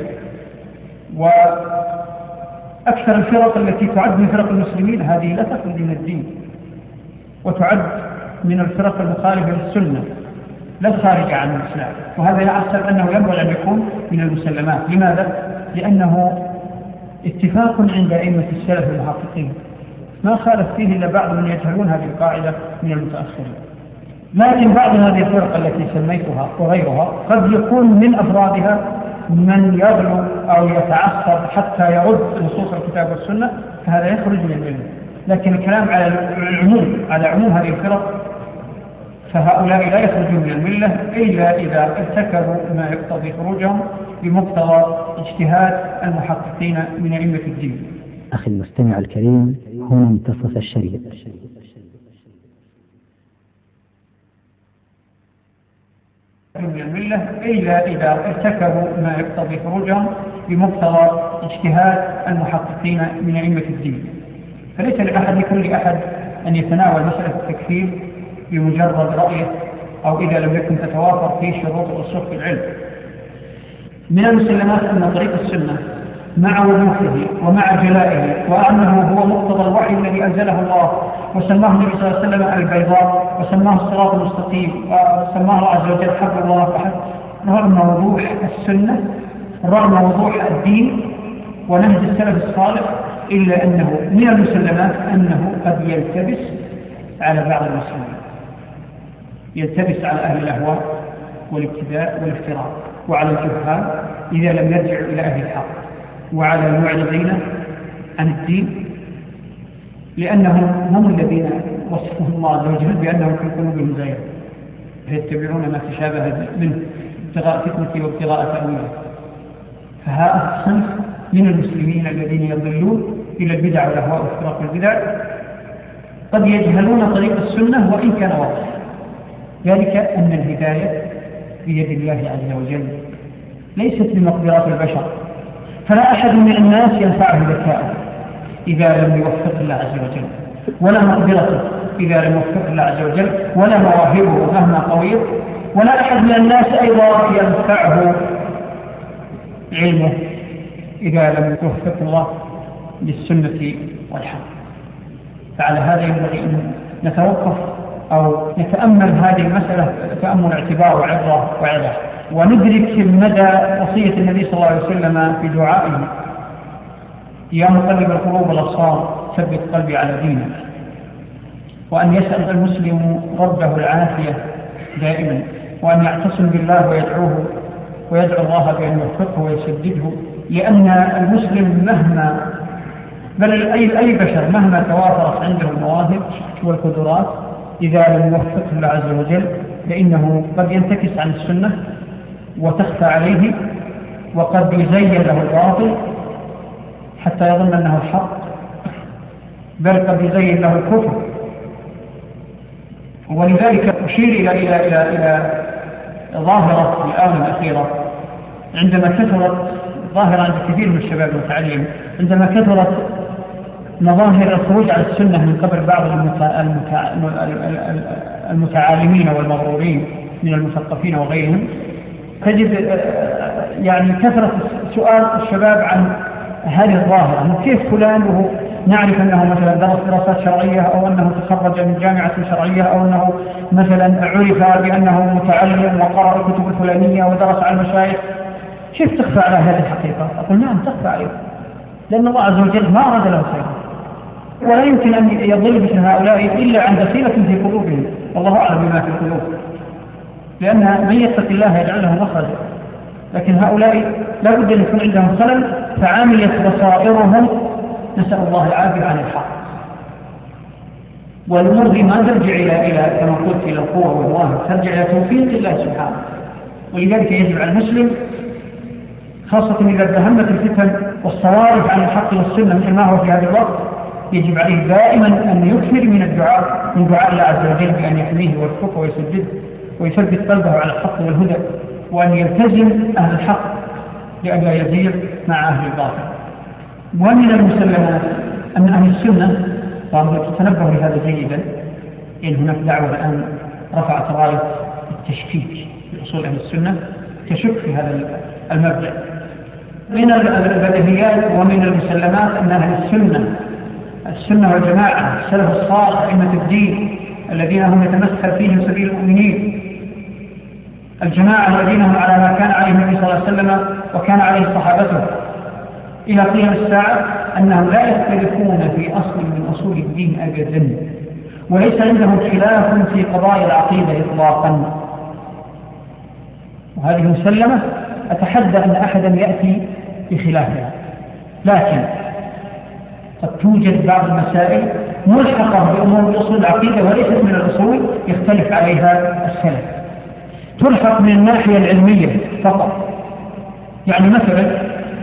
وأكثر الفرق التي تعد من فرق المسلمين، هذه لا تخرج من الدين وتعد من الفرق المخالفة للسنة لا الخارجة عن الإسلام. وهذا يعصر أنه ينبغي أن يكون من المسلمات. لماذا؟ لأنه اتفاق عند أئمة السلف المحققين، ما خالف فيه إلا بعض من يجهلون هذه القاعدة من المتأخرين. لكن بعض هذه الفرق التي سميتها وغيرها قد يكون من أفرادها من يغلو أو يتعصب حتى يرد نصوص الكتاب والسنة، فهذا يخرج من الملة. لكن الكلام على العموم، على عموم هذه الفرق، فهؤلاء لا يخرجون من الملة إلا إذا ارتكبوا ما يقتضي خروجهم بمقتضى اجتهاد المحققين من أئمة الدين. أخي المستمع الكريم، هنا منتصف الشريط. من الملة إلا إذا ارتكبوا ما يقتضي خروجهم بمقتضى اجتهاد المحققين من أئمة الدين. فليس لأحد لكل أحد أن يتناول مسألة التكفير بمجرد رأيه أو إذا لم يكن تتوافر فيه شروط الرسوخ في العلم. من المسلمات أن طريق السنة مع وضوحه ومع جلائه وأنه هو مقتضى الوحي الذي أنزله الله وسماه النبي صلى الله عليه وسلم البيضاء وسماه الصراط المستقيم وسماه الله عز وجل حبل الله فحد، رغم وضوح السنة رغم وضوح الدين ونهج السلف الصالح، إلا أنه من المسلمات أنه قد يلتبس على بعض المسلمين، يلتبس على أهل الأهواء والابتداء والافتراء وعلى الجهال إذا لم يرجعوا إلى أهل الحق وعلى المعرضين عن الدين، لأنهم هم الذين وصفهم الله عز وجل بأنهم في قلوبهم زيغ فيتبعون ما تشابه منه ابتغاء فتنته وابتغاء تأويله. فهذا الصنف من المسلمين الذين يضلون إلى البدع والأهواء وافتراق البدع قد يجهلون طريق السنة وإن كان واضح، ذلك أن الهداية بيد الله عز وجل ليست بمقدرات البشر، فلا أحد من الناس ينفعه ذكاءه إذا لم يوفق الله عز وجل، ولا مقدرته إذا لم يوفق الله عز وجل، ولا مواهبه مهما قوية، ولا أحد من الناس أيضا ينفعه علمه إذا لم يوفق الله للسنة والحق. فعلى هذا ينبغي أن نتوقف أو نتأمل هذه المسألة تأمل اعتبار وعظة وندرك مدى وصية النبي صلى الله عليه وسلم في دعائه: يا مقلب القلوب والأبصار ثبت قلبي على دينك، وأن يسأل المسلم ربه العافية دائما، وأن يعتصم بالله ويدعوه ويدعو الله بأن يوفقه ويسدده، لأن المسلم مهما بل أي بشر مهما توافرت عنده المواهب والقدرات إذا لم يوفقه الله عز وجل فإنه قد ينتكس عن السنة وتخفى عليه، وقد يزين له الباطل حتى يظن أنه الحق، بل قد يزين له الكفر. ولذلك أشير إلى ظاهرة الآونة الأخيرة عندما كثرت ظاهرة عند كثير من الشباب المتعلم، عندما كثرت مظاهر الخروج على السنة من قبل بعض المتعالمين والمغرورين من المثقفين وغيرهم، تجد يعني كثرة سؤال الشباب عن هذه الظاهرة: كيف فلان وهو نعرف أنه مثلا درس دراسات شرعية أو أنه تخرج من جامعة شرعية أو أنه مثلا عرف بأنه متعلم وقرأ الكتب الفلانية ودرس على المشايخ، كيف تخفى على هذه الحقيقة؟ أقول نعم تخفى عليه، لأن الله عز وجل ما أراد له خيرا، ولا يمكن أن يضل مثل هؤلاء إلا عن دخيلة في قلوبهم، والله أعلم بما في القلوب، لأن من يتق الله يجعل له مخرجا. لكن هؤلاء لا بد أن يكون عندهم خلل، فعامية بصائرهم نسأل الله العافية عن الحق. والأمور دي ما ترجع إلى كما قلت إلى القوة والمواهب، ترجع إلى توفيق الله سبحانه. ولذلك يجب على المسلم خاصة إذا ازدهمت الفتن والصوارف عن الحق والسنة مثل ما هو في هذا الوقت، يجب عليه دائما أن يكثر من الدعاء الله عز وجل بأن يحميه ويوفقه ويسدده ويثبت قلبه على الحق والهدى، وأن يلتزم أهل الحق لئلا يزيغ مع أهل الباطل. ومن المسلمات أن أهل السنة تتنبه لهذا جيدا، إن هناك دعوة الآن رفعت راية التشكيك في أصول أهل السنة، تشك في هذا المبدأ. من البديهيات ومن المسلمات أن أهل السنة والجماعة السلف الصالح أئمة الدين الذين هم يتمثل فيهم سبيل المؤمنين، الجماعة الذين هم على ما كان عليه النبي صلى الله عليه وسلم وكان عليه صحابته إلى قيام الساعة، أنهم لا يختلفون في أصل من أصول الدين أبدا، وليس عندهم خلاف في قضايا العقيدة إطلاقا، وهذه مسلمة. أتحدى أن أحدا يأتي بخلافها، لكن قد توجد بعض المسائل ملحقة بأمور أصول العقيدة وليست من الأصول يختلف عليها السلف، تلحق من الناحية العلمية فقط. يعني مثلا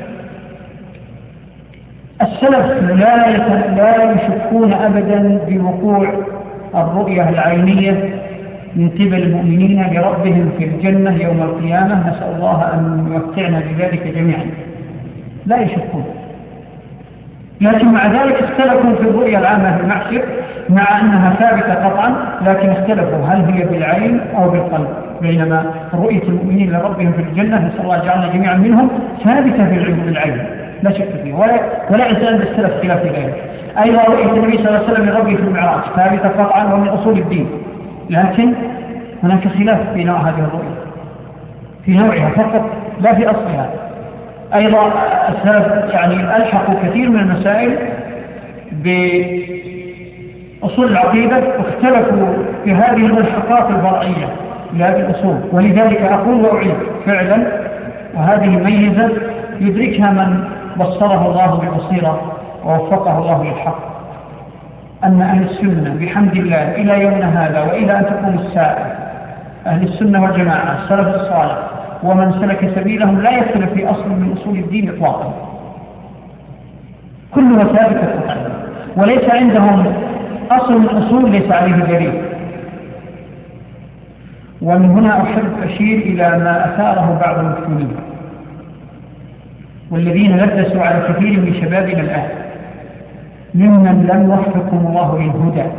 السلف لا يشكون أبدا بوقوع الرؤية العينية من قبل المؤمنين لربهم في الجنة يوم القيامة، نسأل الله أن يمتعنا بذلك جميعا، لا يشكون. لكن مع ذلك اختلفوا في الرؤية العامة في المحشر، مع أنها ثابتة قطعا، لكن اختلفوا هل هي بالعين أو بالقلب، بينما رؤية المؤمنين لربهم في الجنة نسأل الله جعلنا جميعا منهم ثابتة بالعين لا شك فيه، ولا إنسان بالسلف خلاف ذلك. أيضا رؤية النبي صلى الله عليه وسلم لربه في المعراج ثابتة قطعا ومن أصول الدين، لكن هناك خلاف في نوع هذه الرؤية، في نوعها فقط لا في أصلها. أيضا السلف يعني ألحقوا كثير من المسائل بأصول العقيدة واختلفوا في هذه الملحقات الفرعية لهذه الأصول. ولذلك أقول وأعيد فعلا، وهذه ميزة يدركها من بصره الله ببصيرة ووفقه الله للحق، أن أهل السنة بحمد الله إلى يومنا هذا وإلى أن تقوم الساعة، أهل السنة والجماعة السلف الصالح ومن سلك سبيلهم لا يختلف في أصل من أصول الدين إطلاقا، كلها ثابتة قطعا، وليس عندهم أصل من أصول ليس عليه دليل. ومن هنا أحب أشير إلى ما أثاره بعض المفتونين والذين لبسوا على كثير من شبابنا الآن ممن لم يوفقهم الله للهدى،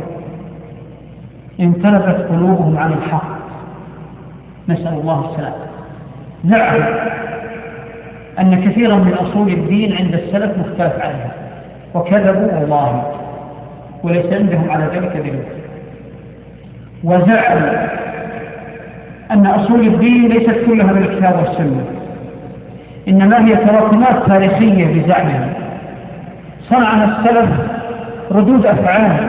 انقلبت قلوبهم عن الحق، نسأل الله السلامة. زعموا أن كثيرا من أصول الدين عند السلف مختلف عليها، وكذبوا والله، وليس عندهم على ذلك دليل. وزعموا أن أصول الدين ليست كلها من الكتاب والسنة، إنما هي تراكمات تاريخية بزعمهم، صنعها السلف ردود أفعال.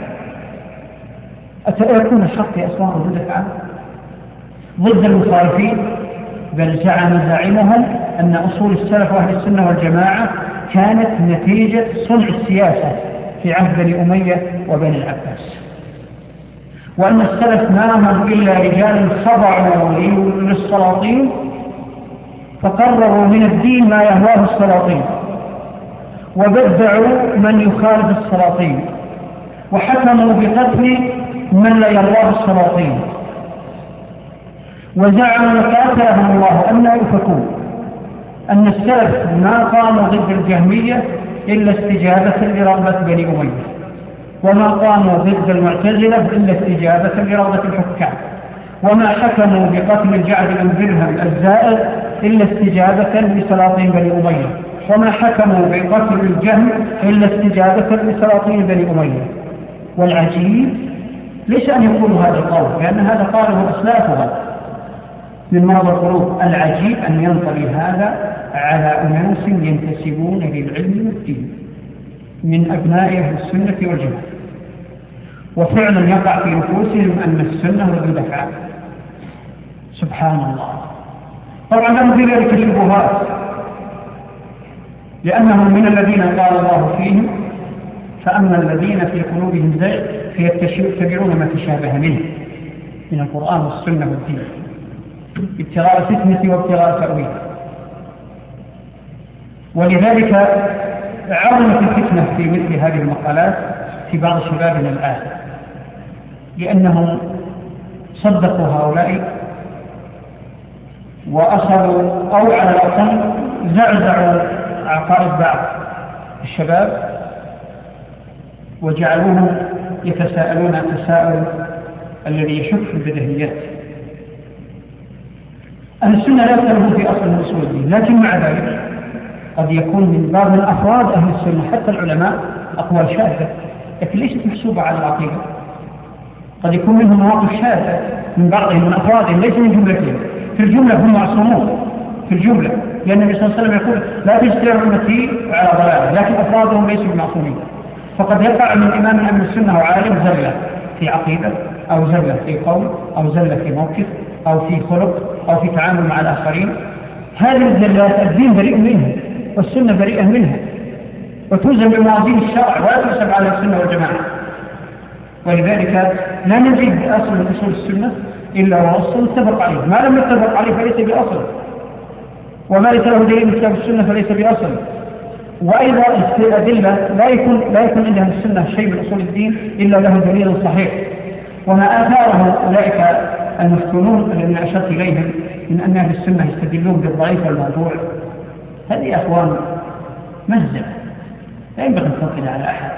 أتأكون الحق يا أخوان ردود أفعال ضد المخالفين؟ بل زعم زاعمهم أن أصول السلف وأهل السنة والجماعة كانت نتيجة صنع السياسة في عهد بني أمية وبني العباس، وأن السلف ما هم إلا رجال خضعوا للسلاطين فقرروا من الدين ما يهواه السلاطين، وبدعوا من يخالف السلاطين، وحكموا بقتل من لا يرضاه السلاطين، وزعموا قاتلهم الله أن يؤفكون أن السلف ما قاموا ضد الجهمية إلا استجابة لرغبة بني أمية، وما قاموا ضد المعتزلة إلا استجابة لرغبة الحكام، وما حكموا بقتل الجعد بن درهم الزائر إلا استجابة لسلاطين بني أمية، وما حكموا بقتل الجهم إلا استجابة لسلاطين بني أمية. والعجيب ليس أن يقولوا هذا القول، لأن هذا قاله أسلافها من مرض القلوب، العجيب أن ينطلي هذا على أناس ينتسبون للعلم والدين من أبناء أهل السنة والجماعة، وفعلا يقع في نفوسهم أن السنة ردود أفعال. سبحان الله. طبعا لهم في ذلك شبهات، لأنهم من الذين قال الله فيهم فأما الذين في قلوبهم زيغ فيتبعون ما تشابه منه من القرآن والسنة والدين ابتغاء فتنة وابتغاء تأويل. ولذلك عظمت الفتنة في مثل هذه المقالات في بعض شبابنا الآن، لأنهم صدقوا هؤلاء وأخذوا أو على الأقل زعزعوا عقائد بعض الشباب وجعلوهم يتساءلون التساؤل الذي يشك في البديهيات. أهل السنة لا يختلفون في أصل من أصول الدين، لكن مع ذلك قد يكون من بعض من أفراد أهل السنة حتى العلماء أقوال شاذة لكن ليست محسوبة على العقيدة. قد يكون منهم مواقف شاذة من بعضهم من أفرادهم ليس من جملتهم، في الجملة هم معصومون في الجملة، لأن النبي صلى الله عليه وسلم يقول لا تجتمع أمتي على ضلالة، لكن أفرادهم ليسوا بمعصومين. فقد يقع من إمام من أهل السنة وعالم زلة في عقيدة أو زلة في قول أو زلة في موقف أو في خلق أو في تعامل مع الآخرين. هذه الزلات الدين بريء منها والسنة بريئة منها، وتوزن بموازين الشرع ولا تحسب على السنة والجماعة، ولذلك لا نجد أصل من أصول السنة إلا وأصل متفق عليه، ما لم يتفق عليه فليس بأصل، وما ليس له دليل من كتاب السنة فليس بأصل. وأيضا الأدلة لا يكون عندها السنة شيء من أصول الدين إلا له دليل صحيح. وما آثاره أولئك المفتونون الذين أشرت إليهم من أن أهل السنة يستدلون بالضعيف والموضوع، هذه يا أخوان مهزلة لا ينبغي أن تنقل على أحد.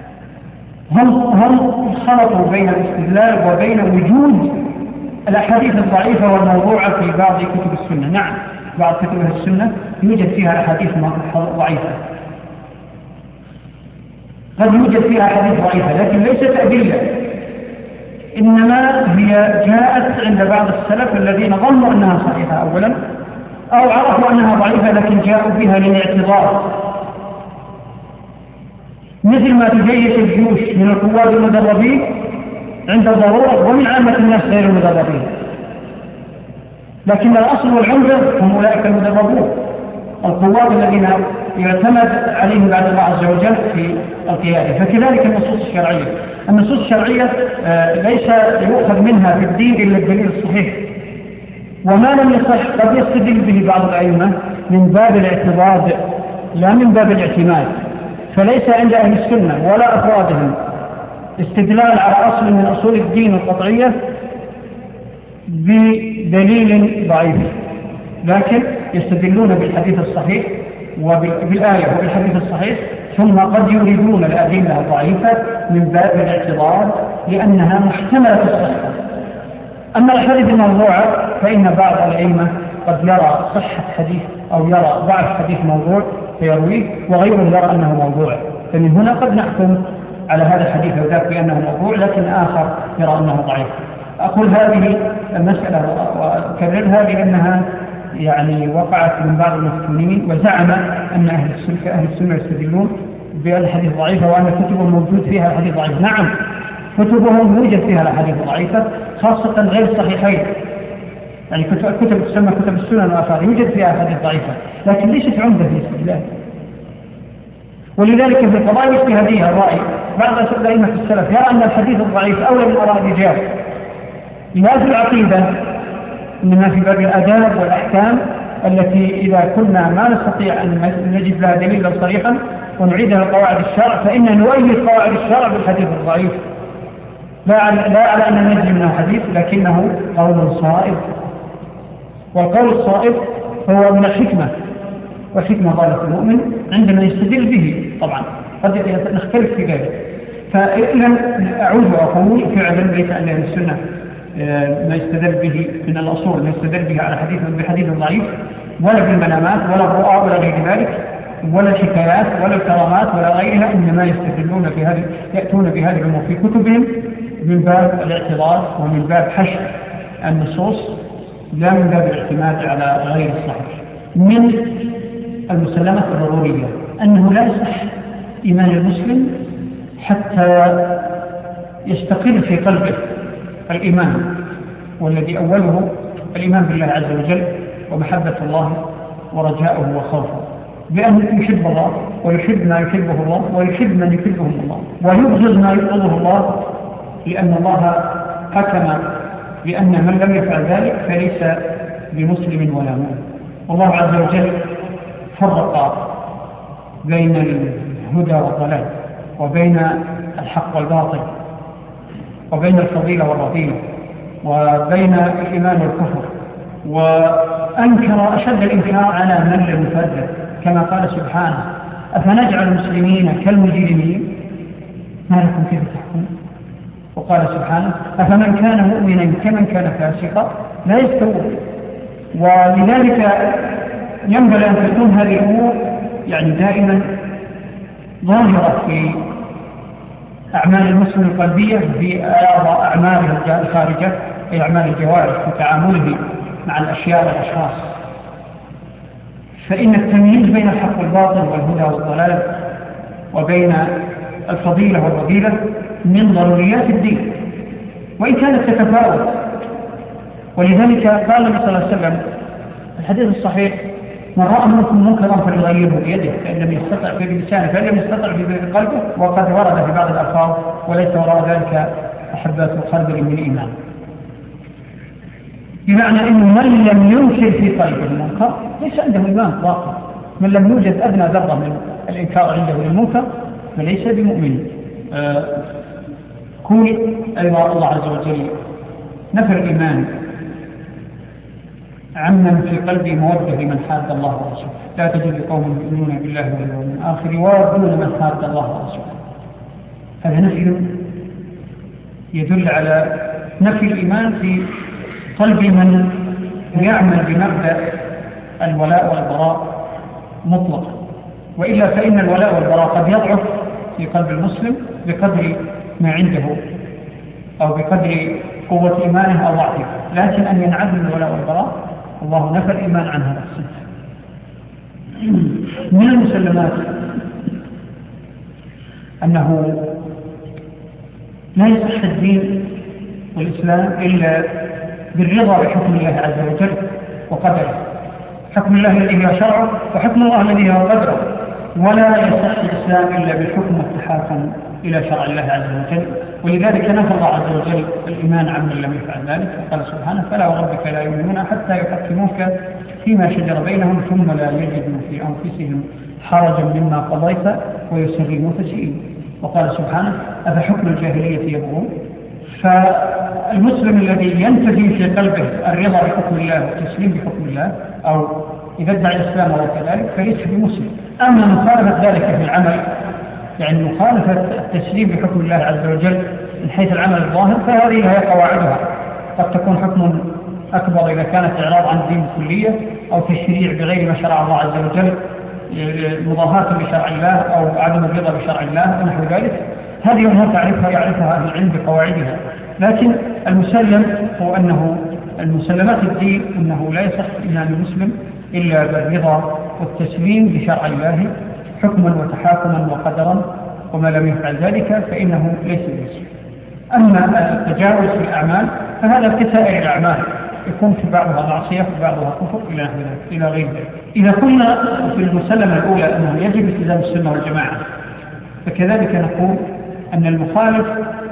هم خلطوا بين الاستدلال وبين وجود الأحاديث الضعيفة والموضوعة في بعض كتب السنة. نعم، بعض كتب السنة يوجد فيها أحاديث ضعيفة، قد يوجد فيها أحاديث ضعيفة لكن ليست أدلة، إنما هي جاءت عند بعض السلف الذين ظنوا أنها صحيحة أولا، أو عرفوا أنها ضعيفة لكن جاءوا بها للاعتذار، مثل ما تجيش الجيوش من القواد المدربين عند الضرورة ومن عامة الناس غير المدربين، لكن الأصل والعمدة هم أولئك المدربون القواد الذين يعتمد عليهم بعد الله عز وجل في القيادة. فكذلك النصوص الشرعية ليس يؤخذ منها في الدين إلا الدليل الصحيح، وما لم يصح قد يستدل به بعض الأئمة من باب الاعتراض لا من باب الاعتماد. فليس عند أهل السنة ولا أفرادهم استدلال على أصل من أصول الدين القطعية بدليل ضعيف، لكن يستدلون بالحديث الصحيح وبالآية وبالحديث الصحيح، ثم قد يريدون الأدلة الضعيفة من باب الاعتراض لأنها محتملة الصحة. أما الحديث الموضوعة فإن بعض الأئمة قد يرى صحة حديث أو يرى ضعف حديث موضوع فيرويه، وغيره يرى أنه موضوع، فمن هنا قد نحكم على هذا الحديث وذاك بأنه موضوع، لكن آخر يرى أنه ضعيف. أقول هذه المسألة وأكررها لأنها يعني وقعت من بعض المفتونين وزعم أن أهل السنة يستدلون بالحديث ضعيفة وأن كتبهم موجود فيها الحديث ضعيف. نعم، كتبهم يوجد فيها الحديث ضعيفة خاصة غير الصحيحين، يعني كتب تسمى كتب السنن وآثار يوجد فيها حديث ضعيفة، لكن ليست عمدة في الاستدلال. ولذلك في القضايا الاجتهادية الرأي بعض الأئمة السلف يرى أن الحديث الضعيف أولى من آراء الرجال، لا في العقيدة إنما في باب الآداب والأحكام التي إذا كنا ما نستطيع أن نجد لها دليلا صريحا ونعيدها لقواعد الشرع فإننا نؤيد قواعد الشرع بالحديث الضعيف، لا على أن نجد منه حديث لكنه قول صائب، والقول الصائب هو من الحكمة، والحكمة ضالة المؤمن عندما يستدل به. طبعا قد نختلف في ذلك. فإذا أعود وأقول فعلا ليس أن أهل السنة ما يستدل به من الأصول ما يستدل به على بحديث ضعيف، ولا بالمنامات ولا الرؤى ولا غير ذلك ولا الحكايات ولا الكرامات ولا غيرها، إنما يستدلون يأتون بهذه الأمور في كتبهم من باب الاعتراض ومن باب حشر النصوص لا من باب الاعتماد على غير الصحيح. من المسلمات الضرورية أنه لا يصح إيمان المسلم حتى يستقر في قلبه الإيمان، والذي أوله الإيمان بالله عز وجل ومحبة الله ورجاؤه وخوفه، بأن يحب الله ويحب ما يحبه الله ويحب من يحبه الله ويبغض ما يبغضه الله، لأن الله حكم بأن من لم يفعل ذلك فليس بمسلم ولا مؤمن. والله عز وجل فرق بين الهدى والضلال وبين الحق والباطل وبين الفضيلة والرذيلة وبين الإيمان والكفر، وأنكر أشد الإنكار على من لم يفرق كما قال سبحانه: أفنجعل المسلمين كالمجرمين ما لكم كيف تحكمون. وقال سبحانه: أفمن كان مؤمنا كمن كان فاسقا لا يستوون. ولذلك ينبغي أن تكون هذه الأمور يعني دائما ظاهرة في أعمال المسلم القلبية في أعماله الخارجة، أي أعمال الجوارح في تعامله مع الأشياء والأشخاص. فإن التمييز بين الحق والباطل والهدى والضلال وبين الفضيلة والرذيلة من ضروريات الدين وإن كانت تتفاوت. ولذلك قال النبي صلى الله عليه وسلم الحديث الصحيح من رأى منكم منكرا فليغيره بيده فإن لم يستطع بلسانه فإن لم يستطع بقلبه. وقد ورد في بعض الألفاظ وليس وراء ذلك أحبات خردل من الإيمان، بمعنى أنه من لم ينكر في قلبه المنكر ليس عنده إيمان واقع. من لم يوجد أدنى ذرة من الإنكار عنده للمنكر فليس بمؤمن. كل أيضا الله عز وجل نفى الإيمان عمن في قلبه مودة لمن حاد الله ورسوله. لا تجد قوم يؤمنون بالله واليوم الآخر يوادون من حاد الله ورسوله. هذا نفي يدل على نفي الإيمان في قلب من يعمل بمبدأ الولاء والبراء مطلقا، وإلا فإن الولاء والبراء قد يضعف في قلب المسلم بقدر ما عنده أو بقدر قوة إيمانه أو ضعفه، لكن أن ينعدم الولاء والبراء الله نفى الإيمان عن هذا الصنف. من المسلمات أنه لا يصح الدين والإسلام إلا بالرضا بحكم الله عز وجل وقدره، حكم الله الذي هو شرعه وحكم الله الذي هو قدره. ولا يصح الإسلام إلا بالحكم والتحاكم إلى شرع الله عز وجل. ولذلك نفى الله عز وجل الإيمان عمن لم يفعل ذلك، وقال سبحانه فلا وربك لا يؤمنون حتى يحكموك فيما شجر بينهم ثم لا يجدوا في أنفسهم حرجا مما قضيت ويسلموا تسليما. وقال سبحانه أفحكم الجاهلية يبغون. فالمسلم الذي ينتفي في قلبه الرضا بحكم الله والتسليم بحكم الله، أو إذا ادعى الإسلام وكذلك فليس بمسلم. أما مخالفة ذلك في العمل، يعني مخالفة التسليم بحكم الله عز وجل من حيث العمل الظاهر، فهذه هي قواعدها. قد تكون حكم أكبر إذا كانت إعراض عن الدين الكلية أو تشريع بغير ما شرع الله عز وجل، مضاهاة بشرع الله أو عدم الرضا بشرع الله ونحو ذلك. هذه أمور يعرفها أهل العلم بقواعدها. لكن المسلم هو أنه المسلمات الدين أنه لا يصح إيمان المسلم إلا بالرضا والتسليم بشرع الله حكما وتحاكما وقدرا، وما لم يفعل ذلك فإنه ليس بمسلم. أما التجاوز في الأعمال فهذا كسائر الأعمال، يكون في بعضها معصية في بعضها كفر إلى غير ذلك. إذا كنا في المسلمة الأولى أنه يجب التزام السنة والجماعة، فكذلك نقول أن المخالف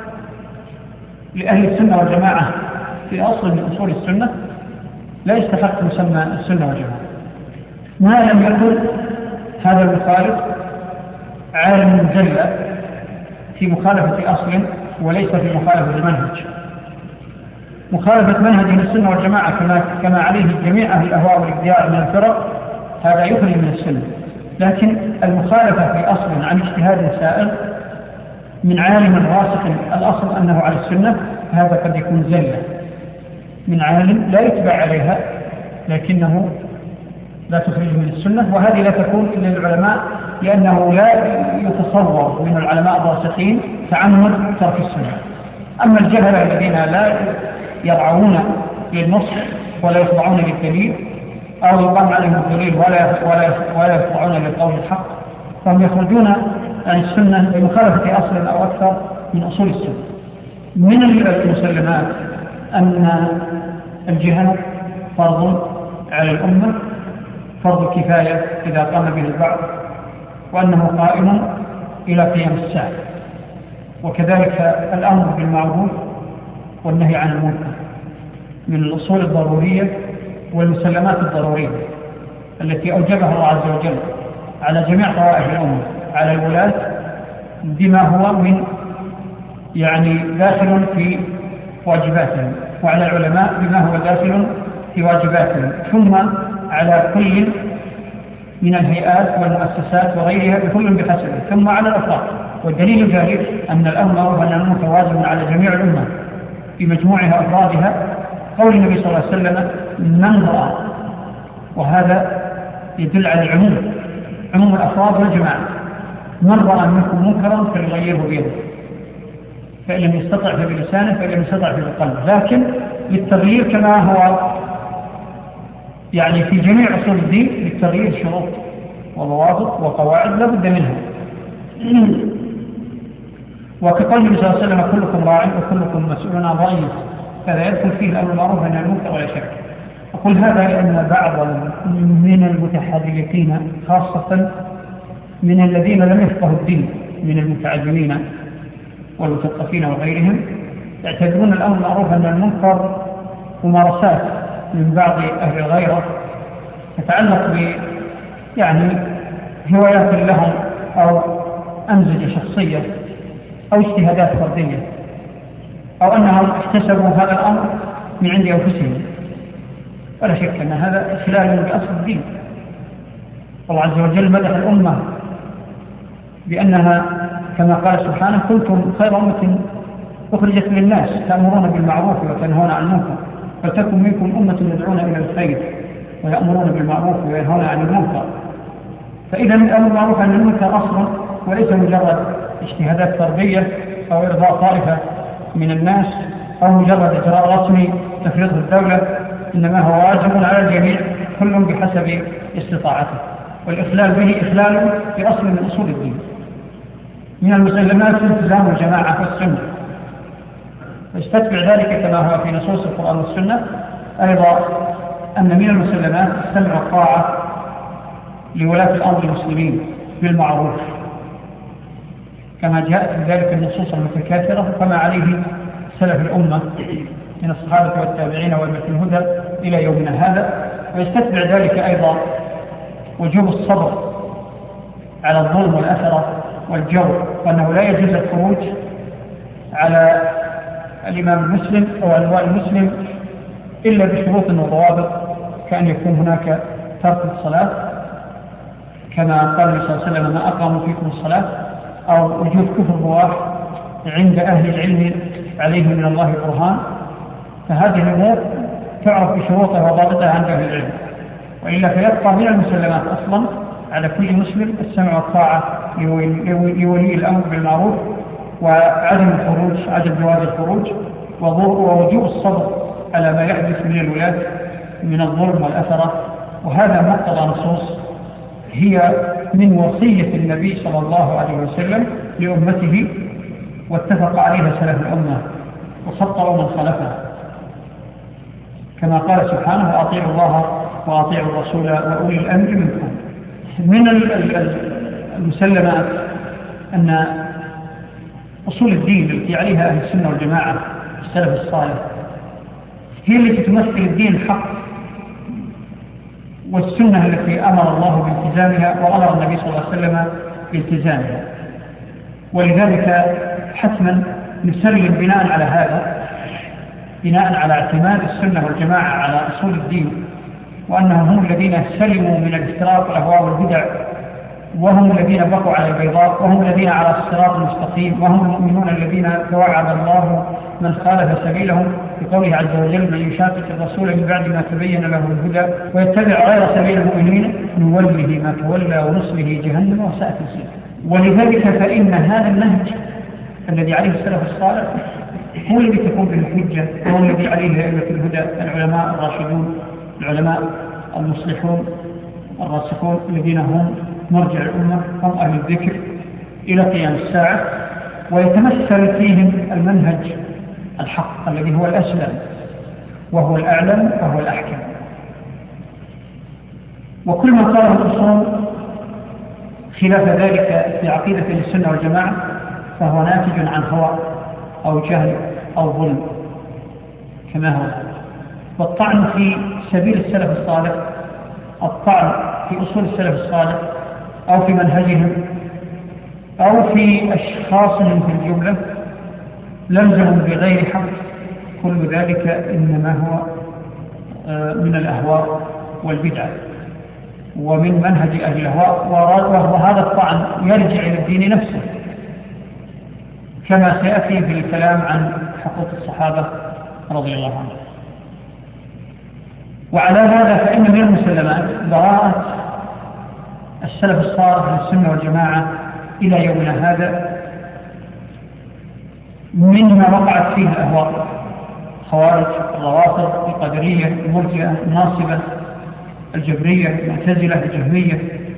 لأهل السنة والجماعة في أصل من أصول السنة لا يستحق مسمى السنة والجماعة ما لم يكن هذا المخالف عالم جل في مخالفة أصل وليس في مخالفة المنهج. مخالفة منهج السنة والجماعة كما عليه جميع أهل الأهواء والابتداع من الفرق هذا يخرج من السنة، لكن المخالفة في أصل عن اجتهاد سائل من عالم راسخ الأصل أنه على السنة هذا قد يكون زلة من عالم لا يتبع عليها لكنه لا تخرج من السنة، وهذه لا تكون إلا للعلماء، لأنه لا يتصور من العلماء الراسخين تعمد ترك السنة. أما الجهلة الذين لا يرعون للنص ولا يخضعون للدليل أو يقام عليهم الدليل ولا يخضعون للقول الحق فهم يخرجون عن السنة بمخالفة أصل أو أكثر من أصول السنة. من المسلمات أن الجهاد فرض على الأمة، فرض كفاية إذا قام به البعض، وأنه قائم إلى قيام الساعة. وكذلك الأمر بالمعروف والنهي عن المنكر من الأصول الضرورية والمسلمات الضرورية التي أوجبها الله عز وجل على جميع طوائف الأمة، على الولاة بما هو من داخل في واجباتهم، وعلى العلماء بما هو داخل في واجباتهم، ثم على كل من الهيئات والمؤسسات وغيرها بكل بحسبه، ثم على الأفراد. والدليل ذلك أن الأمر وأن الأمر واجب على جميع الأمة بمجموعها أفرادها، قول النبي صلى الله عليه وسلم من رأى، وهذا يدل على عموم الأفراد والجماعة. من رأى منكم منكرا فليغيره بيده، فإن لم يستطع فبلسانه، فإن لم يستطع فبقلبه. لكن للتغيير كما هو في جميع أصول الدين للتغيير شروط وضوابط وقواعد لا بد منها. وكقول النبي صلى الله عليه وسلم كلكم راع وكلكم مسؤول عن رعيته، هذا يدخل فيه الأمر بالمعروف والنهي عن المنكر ولا شك. أقول هذا لأن بعض من المتحدثين خاصة من الذين لم يفقهوا الدين من المتعلمين والمثقفين وغيرهم يعتبرون الأمر معروف أن المنكر ممارسات من بعض أهل الغيرة تتعلق هوايات لهم أو أمزجة شخصية أو اجتهادات فردية، أو أنهم اكتسبوا هذا الأمر من عند أنفسهم، ولا شك أن هذا إخلال بأصل الدين. الله عز وجل مدح الأمة بأنها كما قال سبحانه كنتم خير أمة أخرجت للناس تأمرون بالمعروف وتنهون عن المنكر فلتكن منكم أمة يدعون إلى الخير ويأمرون بالمعروف وينهون عن المنكر. فإذا الأمر بالمعروف عن المنكر أصلا وليس مجرد اجتهادات فردية أو إرضاء طائفة من الناس أو مجرد إجراء رسمي تفرضه الدولة، إنما هو واجب على الجميع كل بحسب استطاعته، والإخلال به إخلال بأصل من أصول الدين. من المسلمات التزام الجماعة والسنة، ويستتبع ذلك كما هو في نصوص القرآن والسنة أيضا أن من المسلمات السمع والطاعة لولاة الأمر المسلمين بالمعروف كما جاءت بذلك النصوص المتكاثرة كما عليه سلف الأمة من الصحابة والتابعين وأئمة الهدى إلى يومنا هذا. ويستتبع ذلك أيضا وجوب الصبر على الظلم والأثرة والجور، وأنه لا يجوز الخروج على الإمام المسلم أو على اللواء المسلم إلا بشروط وضوابط، كأن يكون هناك ترك الصلاة كما قال النبي صلى الله عليه وسلم ما أقاموا فيكم الصلاة، أو وجود كفر بواح عند أهل العلم عليه من الله برهان. فهذه الأمور تعرف بشروطها وضابطها عند أهل العلم، وإلا فيبقى من المسلمات أصلا على كل مسلم السمع والطاعة لولي الأمر بالمعروف وعدم الخروج، عدم جواز الخروج، ووجوب الصبر على ما يحدث من الولاة من الظلم والأثرة. وهذا مقتضى نصوص هي من وصية النبي صلى الله عليه وسلم لأمته، واتفق عليها سلف الأمة وخطأوا من خلفها، كما قال سبحانه وأطيعوا الله وأطيعوا الرسول وأولي الأمر منكم. من المسلمات أن أصول الدين التي عليها أهل السنة والجماعة السلف الصالح هي التي تمثل الدين الحق والسنة التي أمر الله بالتزامها وأمر النبي صلى الله عليه وسلم بالتزامها. ولذلك حتما نسلم بناء على هذا، بناء على اعتماد السنة والجماعة على أصول الدين، وأنهم هم الذين سلموا من الافتراق والأهواء والبدع، وهم الذين بقوا على البيضاء، وهم الذين على الصراط المستقيم، وهم المؤمنون الذين توعد الله من خالف سبيلهم بقوله عز وجل من يشاقق الرسول من بعد ما تبين له الهدى ويتبع غير سبيل المؤمنين نوله ما تولى ونصله جهنم وساءت مصيره. ولذلك فإن هذا النهج الذي عليه السلف الصالح هو الذي تكون به الحجة، وهو الذي عليه أئمة الهدى العلماء الراشدون، العلماء المصلحون الراسخون الذين هم مرجع الأمة، هم أهل الذكر إلى قيام الساعة، ويتمثل فيهم المنهج الحق الذي هو الأسلم وهو الأعلم وهو الأحكم. وكل ما قاله الأصول خلاف ذلك في عقيدة السنة والجماعة فهو ناتج عن هوى أو جهل أو ظلم كما هو. والطعن في سبيل السلف الصالح، الطعن في أصول السلف الصالح أو في منهجهم أو في أشخاصهم في الجملة لمزهم بغير حق، كل ذلك إنما هو من الأهواء والبدع ومن منهج أهل الأهواء. وهذا الطعن يرجع إلى الدين نفسه كما سيأتي في الكلام عن حقوق الصحابة رضي الله عنهم. وعلى هذا فإن من المسلمات براءة السلف الصالح للسنة والجماعة إلى يومنا هذا مما وقعت فيه الأهواء، خوارج، الروافض، القدرية، المرجئة، الناصبة، الجبرية، المعتزلة، الجهمية،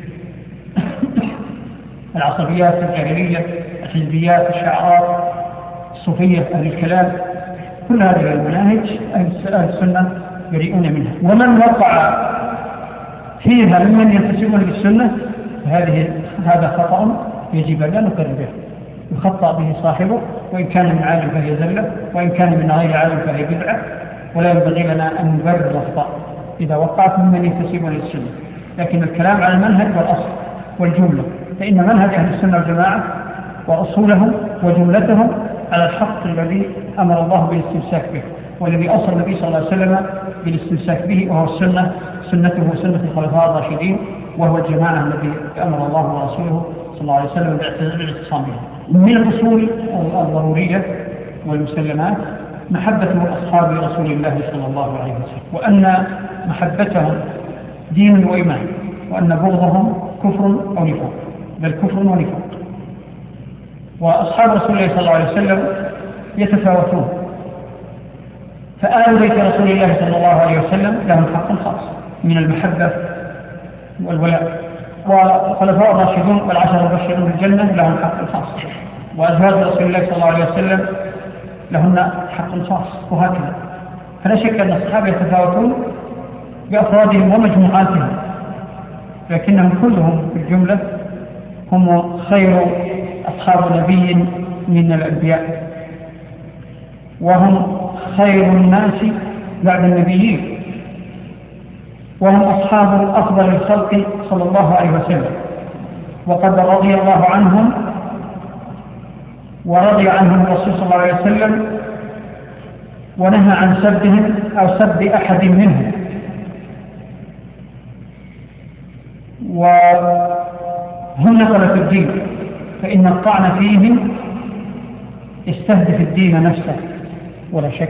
العصبيات، الجاهلية، الحزبيات، الشعراء، الصوفية، أهل الكلام. كل هذه المناهج أهل السنة بريئون منها. ومن وقع فيها ممن ينتسبون للسنة هذا خطأ يجب أن لا نقر به، يخطأ به صاحبه، وإن كان من عالم فهي زلة، وإن كان من غير عالم فهي بدعة، ولا ينبغي لنا أن نبرر الأخطاء إذا وقعت ممن ينتسبون للسنة. لكن الكلام على المنهج والأصل والجملة، فإن منهج أهل السنة والجماعة وأصولهم وجملتهم على الحق الذي أمر الله بالاستمساك به، والذي أوصى النبي صلى الله عليه وسلم بالاستمساك به، وهو سنته وسنة الخلفاء الراشدين، وهو الجماعة الذي أمر الله ورسوله صلى الله عليه وسلم بالاعتصام بها. من الأصول الضرورية والمسلمات محبة أصحاب رسول الله صلى الله عليه وسلم، وأن محبتهم دين وإيمان، وأن بغضهم كفر أو نفاق، بل كفر ونفاق. وأصحاب رسول الله صلى الله عليه وسلم يتفاوتون، فآل بيت رسول الله صلى الله عليه وسلم لهم حق خاص من المحبة والولاء، والخلفاء الراشدون والعشر المبشرون بالجنة لهم حق خاص، وأزواج رسول الله صلى الله عليه وسلم لهن حق خاص، وهكذا. فلا شك أن الصحابة يتفاوتون بأفرادهم ومجموعاتهم، لكنهم كلهم في الجملة هم خير أصحاب نبي من الأنبياء، وهم خير الناس بعد النبيين، وهم أصحاب أفضل الخلق صلى الله عليه وسلم، وقد رضي الله عنهم ورضي عنهم الرسول صلى الله عليه وسلم، ونهى عن سبهم أو سب أحد منهم. وهم نقلة الدين، فإن الطعن فيهم يستهدف الدين نفسه ولا شك،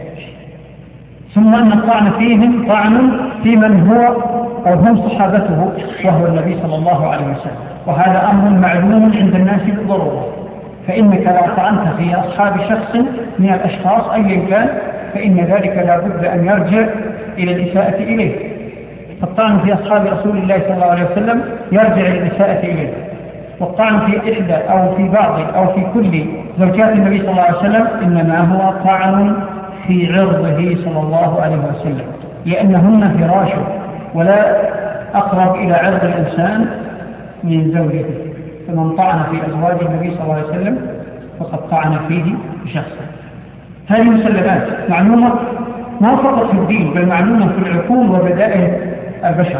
ثم أن الطعن فيهم طعن في من هو أو هم صحابته وهو النبي صلى الله عليه وسلم، وهذا أمر معلوم عند الناس بالضرورة. فإنك لو طعنت في أصحاب شخص من الأشخاص أيا كان، فإن ذلك لا بد أن يرجع إلى الإساءة إليه. فالطعن في أصحاب رسول الله صلى الله عليه وسلم يرجع إلى الإساءة إليه، والطعن في إحدى أو في بعض أو في كل زوجات النبي صلى الله عليه وسلم إنما هو طعن في عرضه صلى الله عليه وسلم، لأنهن فراشه، ولا أقرب إلى عرض الإنسان من زوجته. فمن طعن في أزواج النبي صلى الله عليه وسلم فقد طعن فيه بشخصه. هذه مسلمات معلومة ما فقط في الدين، بل معلومة في العقول وبدائل البشر.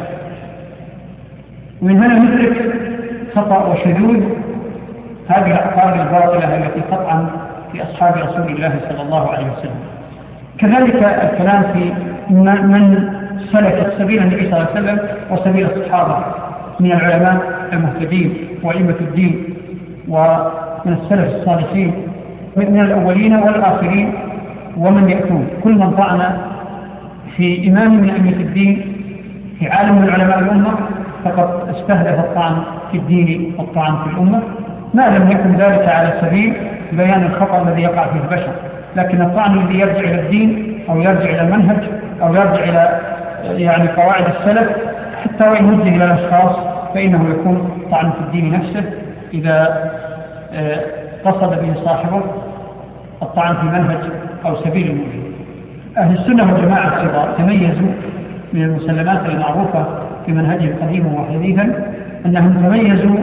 ومن هنا ندرك خطأ وشذوذ هذه الأعقاب الباطلة التي تطعن في أصحاب رسول الله صلى الله عليه وسلم. كذلك الكلام في من سلك سبيل النبي صلى الله عليه وسلم وسبيل الصحابة من العلماء المهتدين وأئمة الدين ومن السلف الصالحين من الأولين والآخرين ومن يأتون. كل من طعن في إمام من أئمة الدين في عالم من علماء الأمة فقد استهدف الطعن في الدين والطعن في الأمة، ما لم يكن ذلك على سبيل بيان الخطأ الذي يقع فيه البشر، لكن الطعن الذي يرجع إلى الدين أو يرجع إلى المنهج أو يرجع إلى قواعد السلف حتى وإن وجه إلى الأشخاص، فإنه يكون طعن في الدين نفسه إذا قصد به صاحبه الطعن في منهج أو سبيل المؤمن. أهل السنة والجماعة أيضا تميزوا من المسلمات المعروفة في منهجهم قديما وحديثا أنهم تميزوا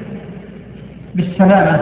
بالسلامة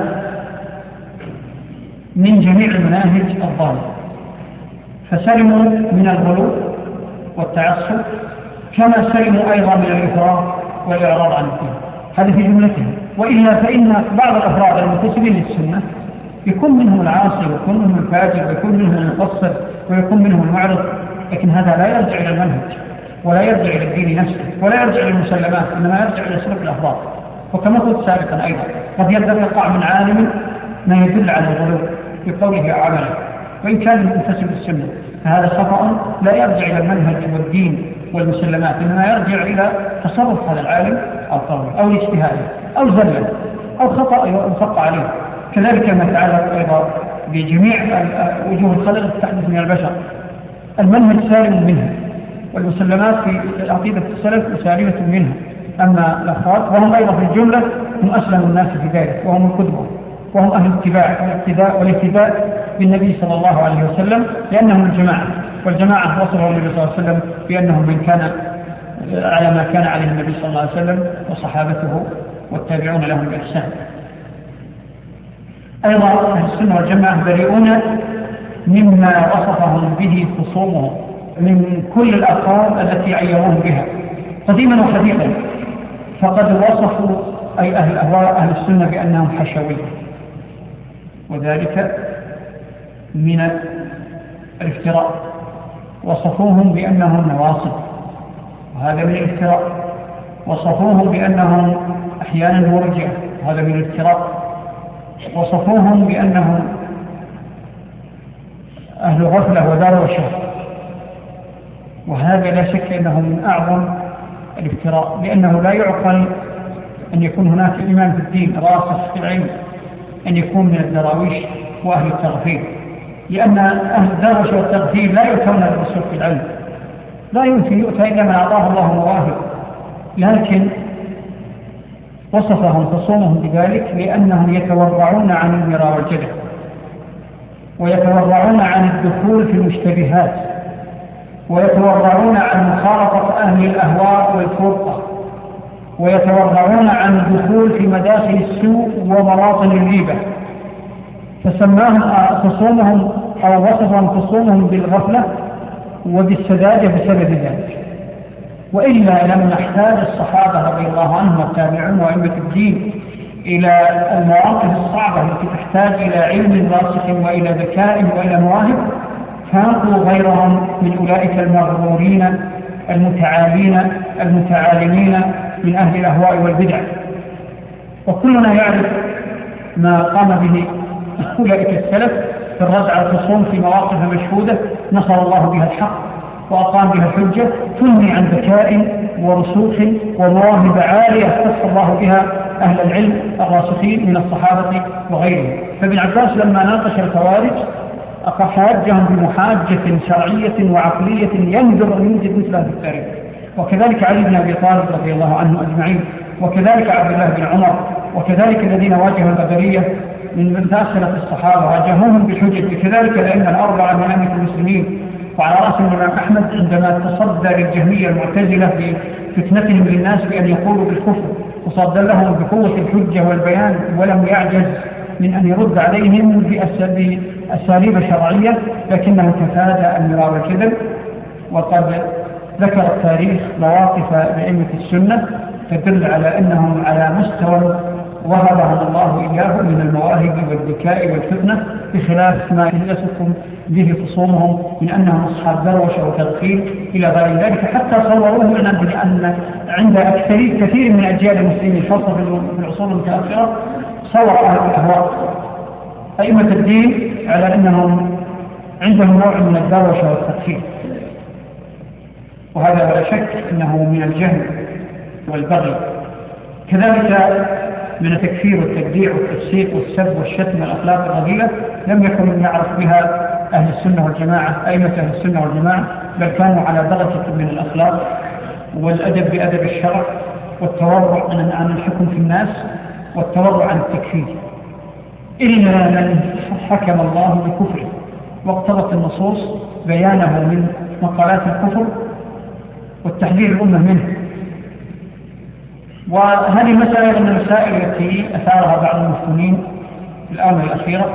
من جميع المناهج الضالة، فسلموا من الغلو والتعصب، كما سلموا أيضا من الإفراط والإعراض عن الدين. هذا في جملتهم. وإلا فإن بعض الأفراد المنتسبين للسنة يكون منهم العاصي ويكون منهم الفاجر ويكون منهم المقصر ويكون منهم المعرض، لكن هذا لا يرجع إلى المنهج ولا يرجع إلى الدين نفسه ولا يرجع إلى المسلمات، إنما يرجع إلى سلوك الأفراد. وكما قلت سابقا أيضا قد يقع من عالم ما يدل على الغلو في قوله أو عمله، وإن كان منتسب للسنة، فهذا خطأ لا يرجع إلى المنهج والدين والمسلمات، إنما يرجع إلى تصرف هذا العالم أو قوله أو اجتهاده أو زلة أو خطأ يخطأ عليه. كذلك ما يتعلق أيضا بجميع وجوه الخلق تحدث من البشر، المنهج سالم منها، والمسلمات في عقيدة السلف سالمة منها. أما الأفراد وهم أيضا في الجملة هم أسلم الناس في ذلك، وهم القدوة وهم أهل الاتباع والاقتداء بالنبي صلى الله عليه وسلم، لأنهم الجماعة والجماعة وصفهم النبي صلى الله عليه وسلم بأنهم من كان على ما كان عليه النبي صلى الله عليه وسلم وصحابته والتابعون لهم بإحسان. أيضا أهل السنة والجماعة بريئون مما وصفهم به خصومهم من كل الألقاب التي عيروهم بها قديما وحديثا، فقد وصفوا أي أهل الأهواء أهل السنة بأنهم حشوية، وذلك من الافتراء. وصفوهم بأنهم نواصب، وهذا من الافتراء. وصفوهم بأنهم أحيانا مرجئة، وهذا من الافتراء. وصفوهم بأنهم أهل غفلة ودروشة، وهذا لا شك أنه من أعظم الافتراء، لأنه لا يعقل أن يكون هناك إمام في الدين راسخ في العلم أن يكون من الدراويش وأهل التغفير، لأن أهل الدروش والتغفير لا يؤتون الرسول في العلم، لا يمكن يؤتى إلا من أعطاه الله مواهب. لكن وصفهم خصومهم بذلك لأنهم يتورعون عن المراء والجدل، ويتورعون عن الدخول في المشتبهات، ويتورعون عن مخالطة أهل الأهواء والفرقة، ويتورعون عن الدخول في مداخل السوء ومواطن الريبة. فسماهم خصومهم أو وصفهم خصومهم بالغفلة وبالسذاجة بسبب ذلك. وإلا لم نحتاج الصحابة رضي الله عنهم والتابعون وأئمة الدين إلى المواقف الصعبة التي تحتاج إلى علم راسخ وإلى ذكاء وإلى مواهب، فانقوا غيرهم من أولئك المغرورين المتعالين المتعالمين من أهل الأهواء والبدع. وكلنا يعرف ما قام به أولئك السلف في الرد على الخصوم في مواقف مشهودة نصر الله بها الحق وأقام بها الحجة، تنمي عن ذكاء ورسوخ ومواهب عالية اختص الله بها أهل العلم الراسخين من الصحابة وغيرهم. فابن عباس لما ناقش الخوارج حاجهم بمحاجة شرعية وعقلية ينذر من يوجد مثلها في التاريخ. وكذلك علي بن أبي طالب رضي الله عنه أجمعين، وكذلك عبد الله بن عمر، وكذلك الذين واجهوا البدرية من متأخرة الصحابة واجهوهم بالحجج، وكذلك الأئمة الأربعة من أئمة المسلمين، وعلى رأسهم الإمام أحمد عندما تصدى للجهمية المعتزلة بفتنتهم للناس بأن يقولوا بالكفر، وصدى لهم بقوة الحجة والبيان ولم يعجز من أن يرد عليهم بأساليب شرعية، لكنه تفادى المراء والكذب. وقد ذكر التاريخ مواقف لأئمة السنة تدل على أنهم على مستوى وهبهم الله إياه من المواهب والذكاء والفتنة، بخلاف ما يصفهم به خصومهم من أنهم أصحاب دروشة وتغفيل إلى غير ذلك، حتى صوروه من أن عند كثير من أجيال المسلمين خاصة في العصور المتأخرة صور أهل الأهواء أئمة الدين على أنهم عندهم نوع من الدروشة والتغفيل، وهذا ولا شك أنه من الجهل والبغي. كذلك من التكفير والتبديع والتفسيق والسب والشتم والأخلاق الرذيلة لم يكن من يعرف بها أهل السنة والجماعة، أئمة أهل السنة والجماعة، بل كانوا على درجة من الأخلاق والأدب بأدب الشرع والتورع عن الحكم في الناس والتورع عن التكفير، إلا من حكم الله بكفره واقتضت النصوص بيانه من مقالات الكفر والتحذير الأمة منه. وهذه مسألة من المسائل التي أثارها بعض المسلمين في الآونة الأخيرة.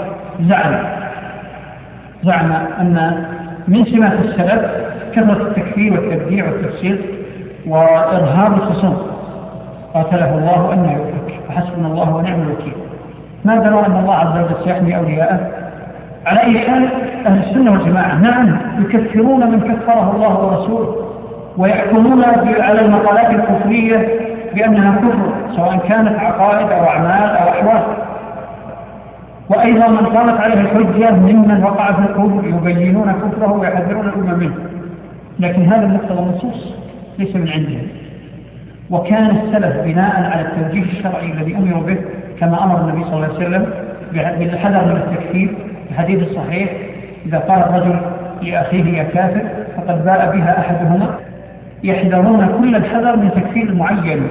زعم أن من سمات السلف كثرة التكفير والتبديع والتفسيق وإرهاب الخصوم، قاتله الله أن يؤفك فحسبنا الله ونعم الوكيل. ما دروا أن الله عز وجل سيحمي أولياءه. على أي حال أهل السنة والجماعة نعم يكفرون من كفره الله ورسوله، ويحكمون على المقالات الكفرية بأنها كفر، سواء كانت عقائد أو أعمال أو أحوال. وأيضا من قامت عليه الحجة ممن وقع في الكفر يبينون كفره ويحذرون الأمة منه، لكن هذا مقتضى النصوص ليس من عندهم. وكان السلف بناء على التوجيه الشرعي الذي أمروا به كما أمر النبي صلى الله عليه وسلم بالحذر من التكفير. الحديث الصحيح إذا قال الرجل لأخيه يا كافر فقد باء بها أحدهما، يحذرون كل الحذر من تكفير المعين،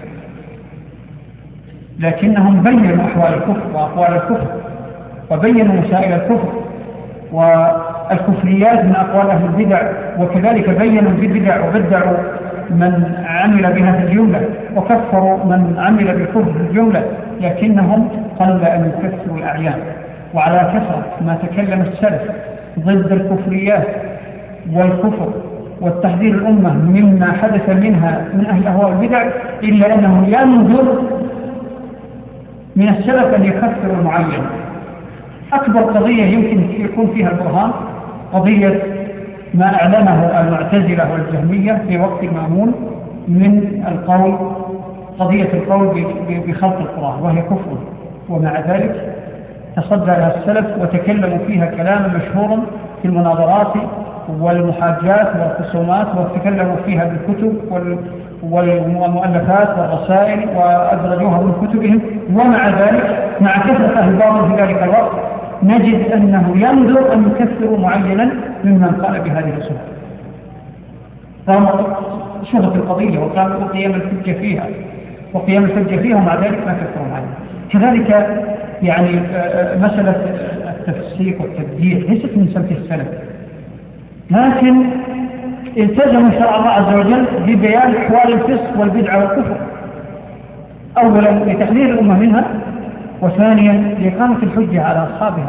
لكنهم بينوا أحوال الكفر وأقوال الكفر وبينوا مسائل الكفر الكفريات من أقوال أهل البدع، وكذلك بينوا البدع وبدعوا من عمل بها في الجملة وكفروا من عمل بالكفر في الجملة، لكنهم قل أن يكفروا الأعيان. وعلى كثرة ما تكلم السلف ضد الكفريات والكفر والتحذير الأمة مما حدث منها من أهل الأهواء والبدع، إلا أنه ينظر من السلف أن يكفر معين. أكبر قضية يمكن يكون فيها البرهان قضية ما أعلنه المعتزلة والجهمية في وقت المأمون من القول، قضية القول بخلق القرآن، وهي كفر، ومع ذلك تصدى لها السلف وتكلموا فيها كلاما مشهورا في المناظرات والمحاجات والخصومات، وتكلموا فيها بالكتب والمؤلفات والرسائل وأدرجوها من كتبهم. ومع ذلك مع كثرة أهل الباطل في ذلك الوقت نجد أنه ينظر أن يكفر معينا ممن قال بهذه الصورة، رغم شهرة القضية وقيام الحجة فيها ومع ذلك ما كفروا معينا. كذلك يعني مسألة التفسيق والتبديع ليست من سمت السلف، لكن التزموا شرع الله عز وجل ببيان أحوال الفسق والبدعة والكفر، أولا لتحذير الأمة منها، وثانيا لإقامة الحجة على أصحابها،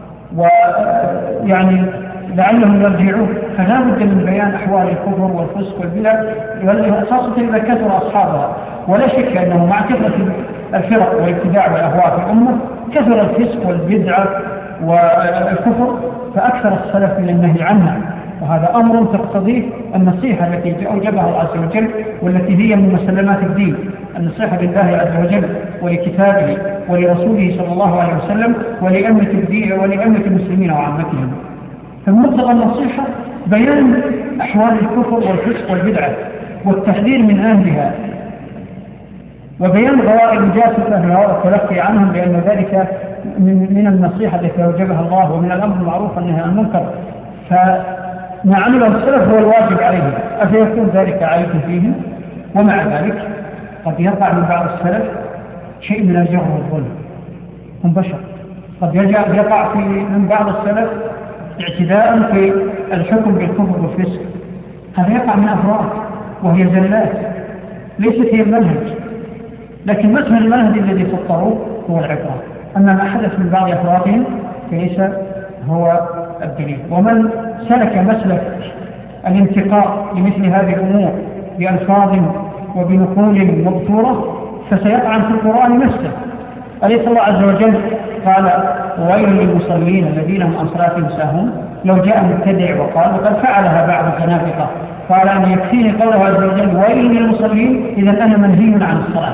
ويعني لعلهم يرجعون. فلا بد من بيان أحوال الكفر والفسق والبدع، خاصة إذا كثر أصحابها. ولا شك أنه مع كثرة الفرق والابتداع والأهواء في الأمة كثر الفسق والبدع والكفر، فأكثر السلف من النهي عنها، وهذا أمر تقتضيه النصيحة التي أوجبها الله عز وجل، والتي هي من مسلمات الدين، النصيحة لله عز وجل ولكتابه ولرسوله صلى الله عليه وسلم ولأمة الدين ولأمة المسلمين وعامتهم. فمقتضى النصيحة بيان أحوال الكفر والفسق والبدعة والتحذير من أهلها، وبيان غوائل جاسة أهلها والتلقي عنهم، لأن ذلك من النصيحة التي أوجبها الله، ومن الأمر المعروف والنهي عن المنكر. فما عمله السلف هو الواجب عليهم، أفيكون ذلك عيب فيهم؟ ومع ذلك قد يقع من بعض السلف شيء من الجهل والظلم، هم بشر. قد يقع من بعض السلف اعتداء في الحكم بالكفر والفسق، هذا يقع من أفراد وهي زلات ليست هي المنهج، لكن مثل المنهج الذي فطروه هو العبرة. أما ما حدث من بعض أفرادهم فليس هو الدليل. ومن سلك مسلك الانتقاء لمثل هذه الأمور بألفاظ وبنقول مبتورة فسيطعن في القرآن نفسه. أليس الله عز وجل قال: ويل للمصلين الذين هم عن صلاتهم ساهون؟ لو جاء مبتدع وقال وقد فعلها بعض الزنادقة قال أن يكفيني قوله عز وجل ويل للمصلين، إذا أنا منهي عن الصلاة.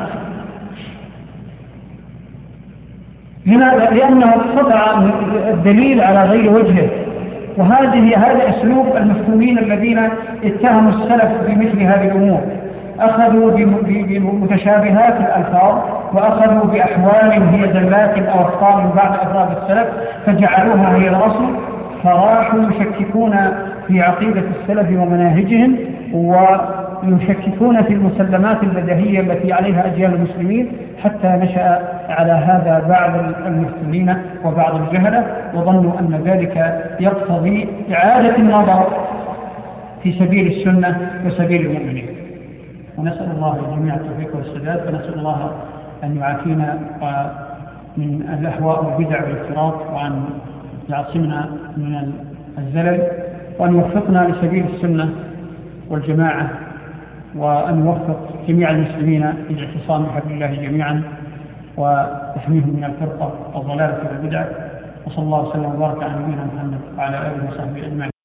لماذا؟ لأنه قطع الدليل على غير وجهه. هذا أسلوب المفتونين الذين اتهموا السلف بمثل هذه الأمور، أخذوا بمتشابهات الألفاظ وأخذوا بأحوال هي زلات أو أخطاء من بعض أفراد السلف فجعلوها هي الأصل، فراحوا يشككون في عقيدة السلف ومناهجهم، ويشككون في المسلمات البديهية التي عليها أجيال المسلمين، حتى نشأ على هذا بعض المفتونين وبعض الجهلة، وظنوا أن ذلك يقتضي إعادة النظر في سبيل السنة وسبيل المؤمنين. ونسأل الله الجميع التوفيق والسداد، ونسأل الله أن يعافينا من الأهواء والبدع والافتراض، وأن يعصمنا من الزلل، وأن يوفقنا لسبيل السنة والجماعة، وأن يوفق جميع المسلمين للاعتصام بحبل الله جميعا وتحميهم من الفرقة والضلالة والبدع. وصلى الله وسلم وبارك على نبينا محمد وعلى آله وصحبه أجمعين.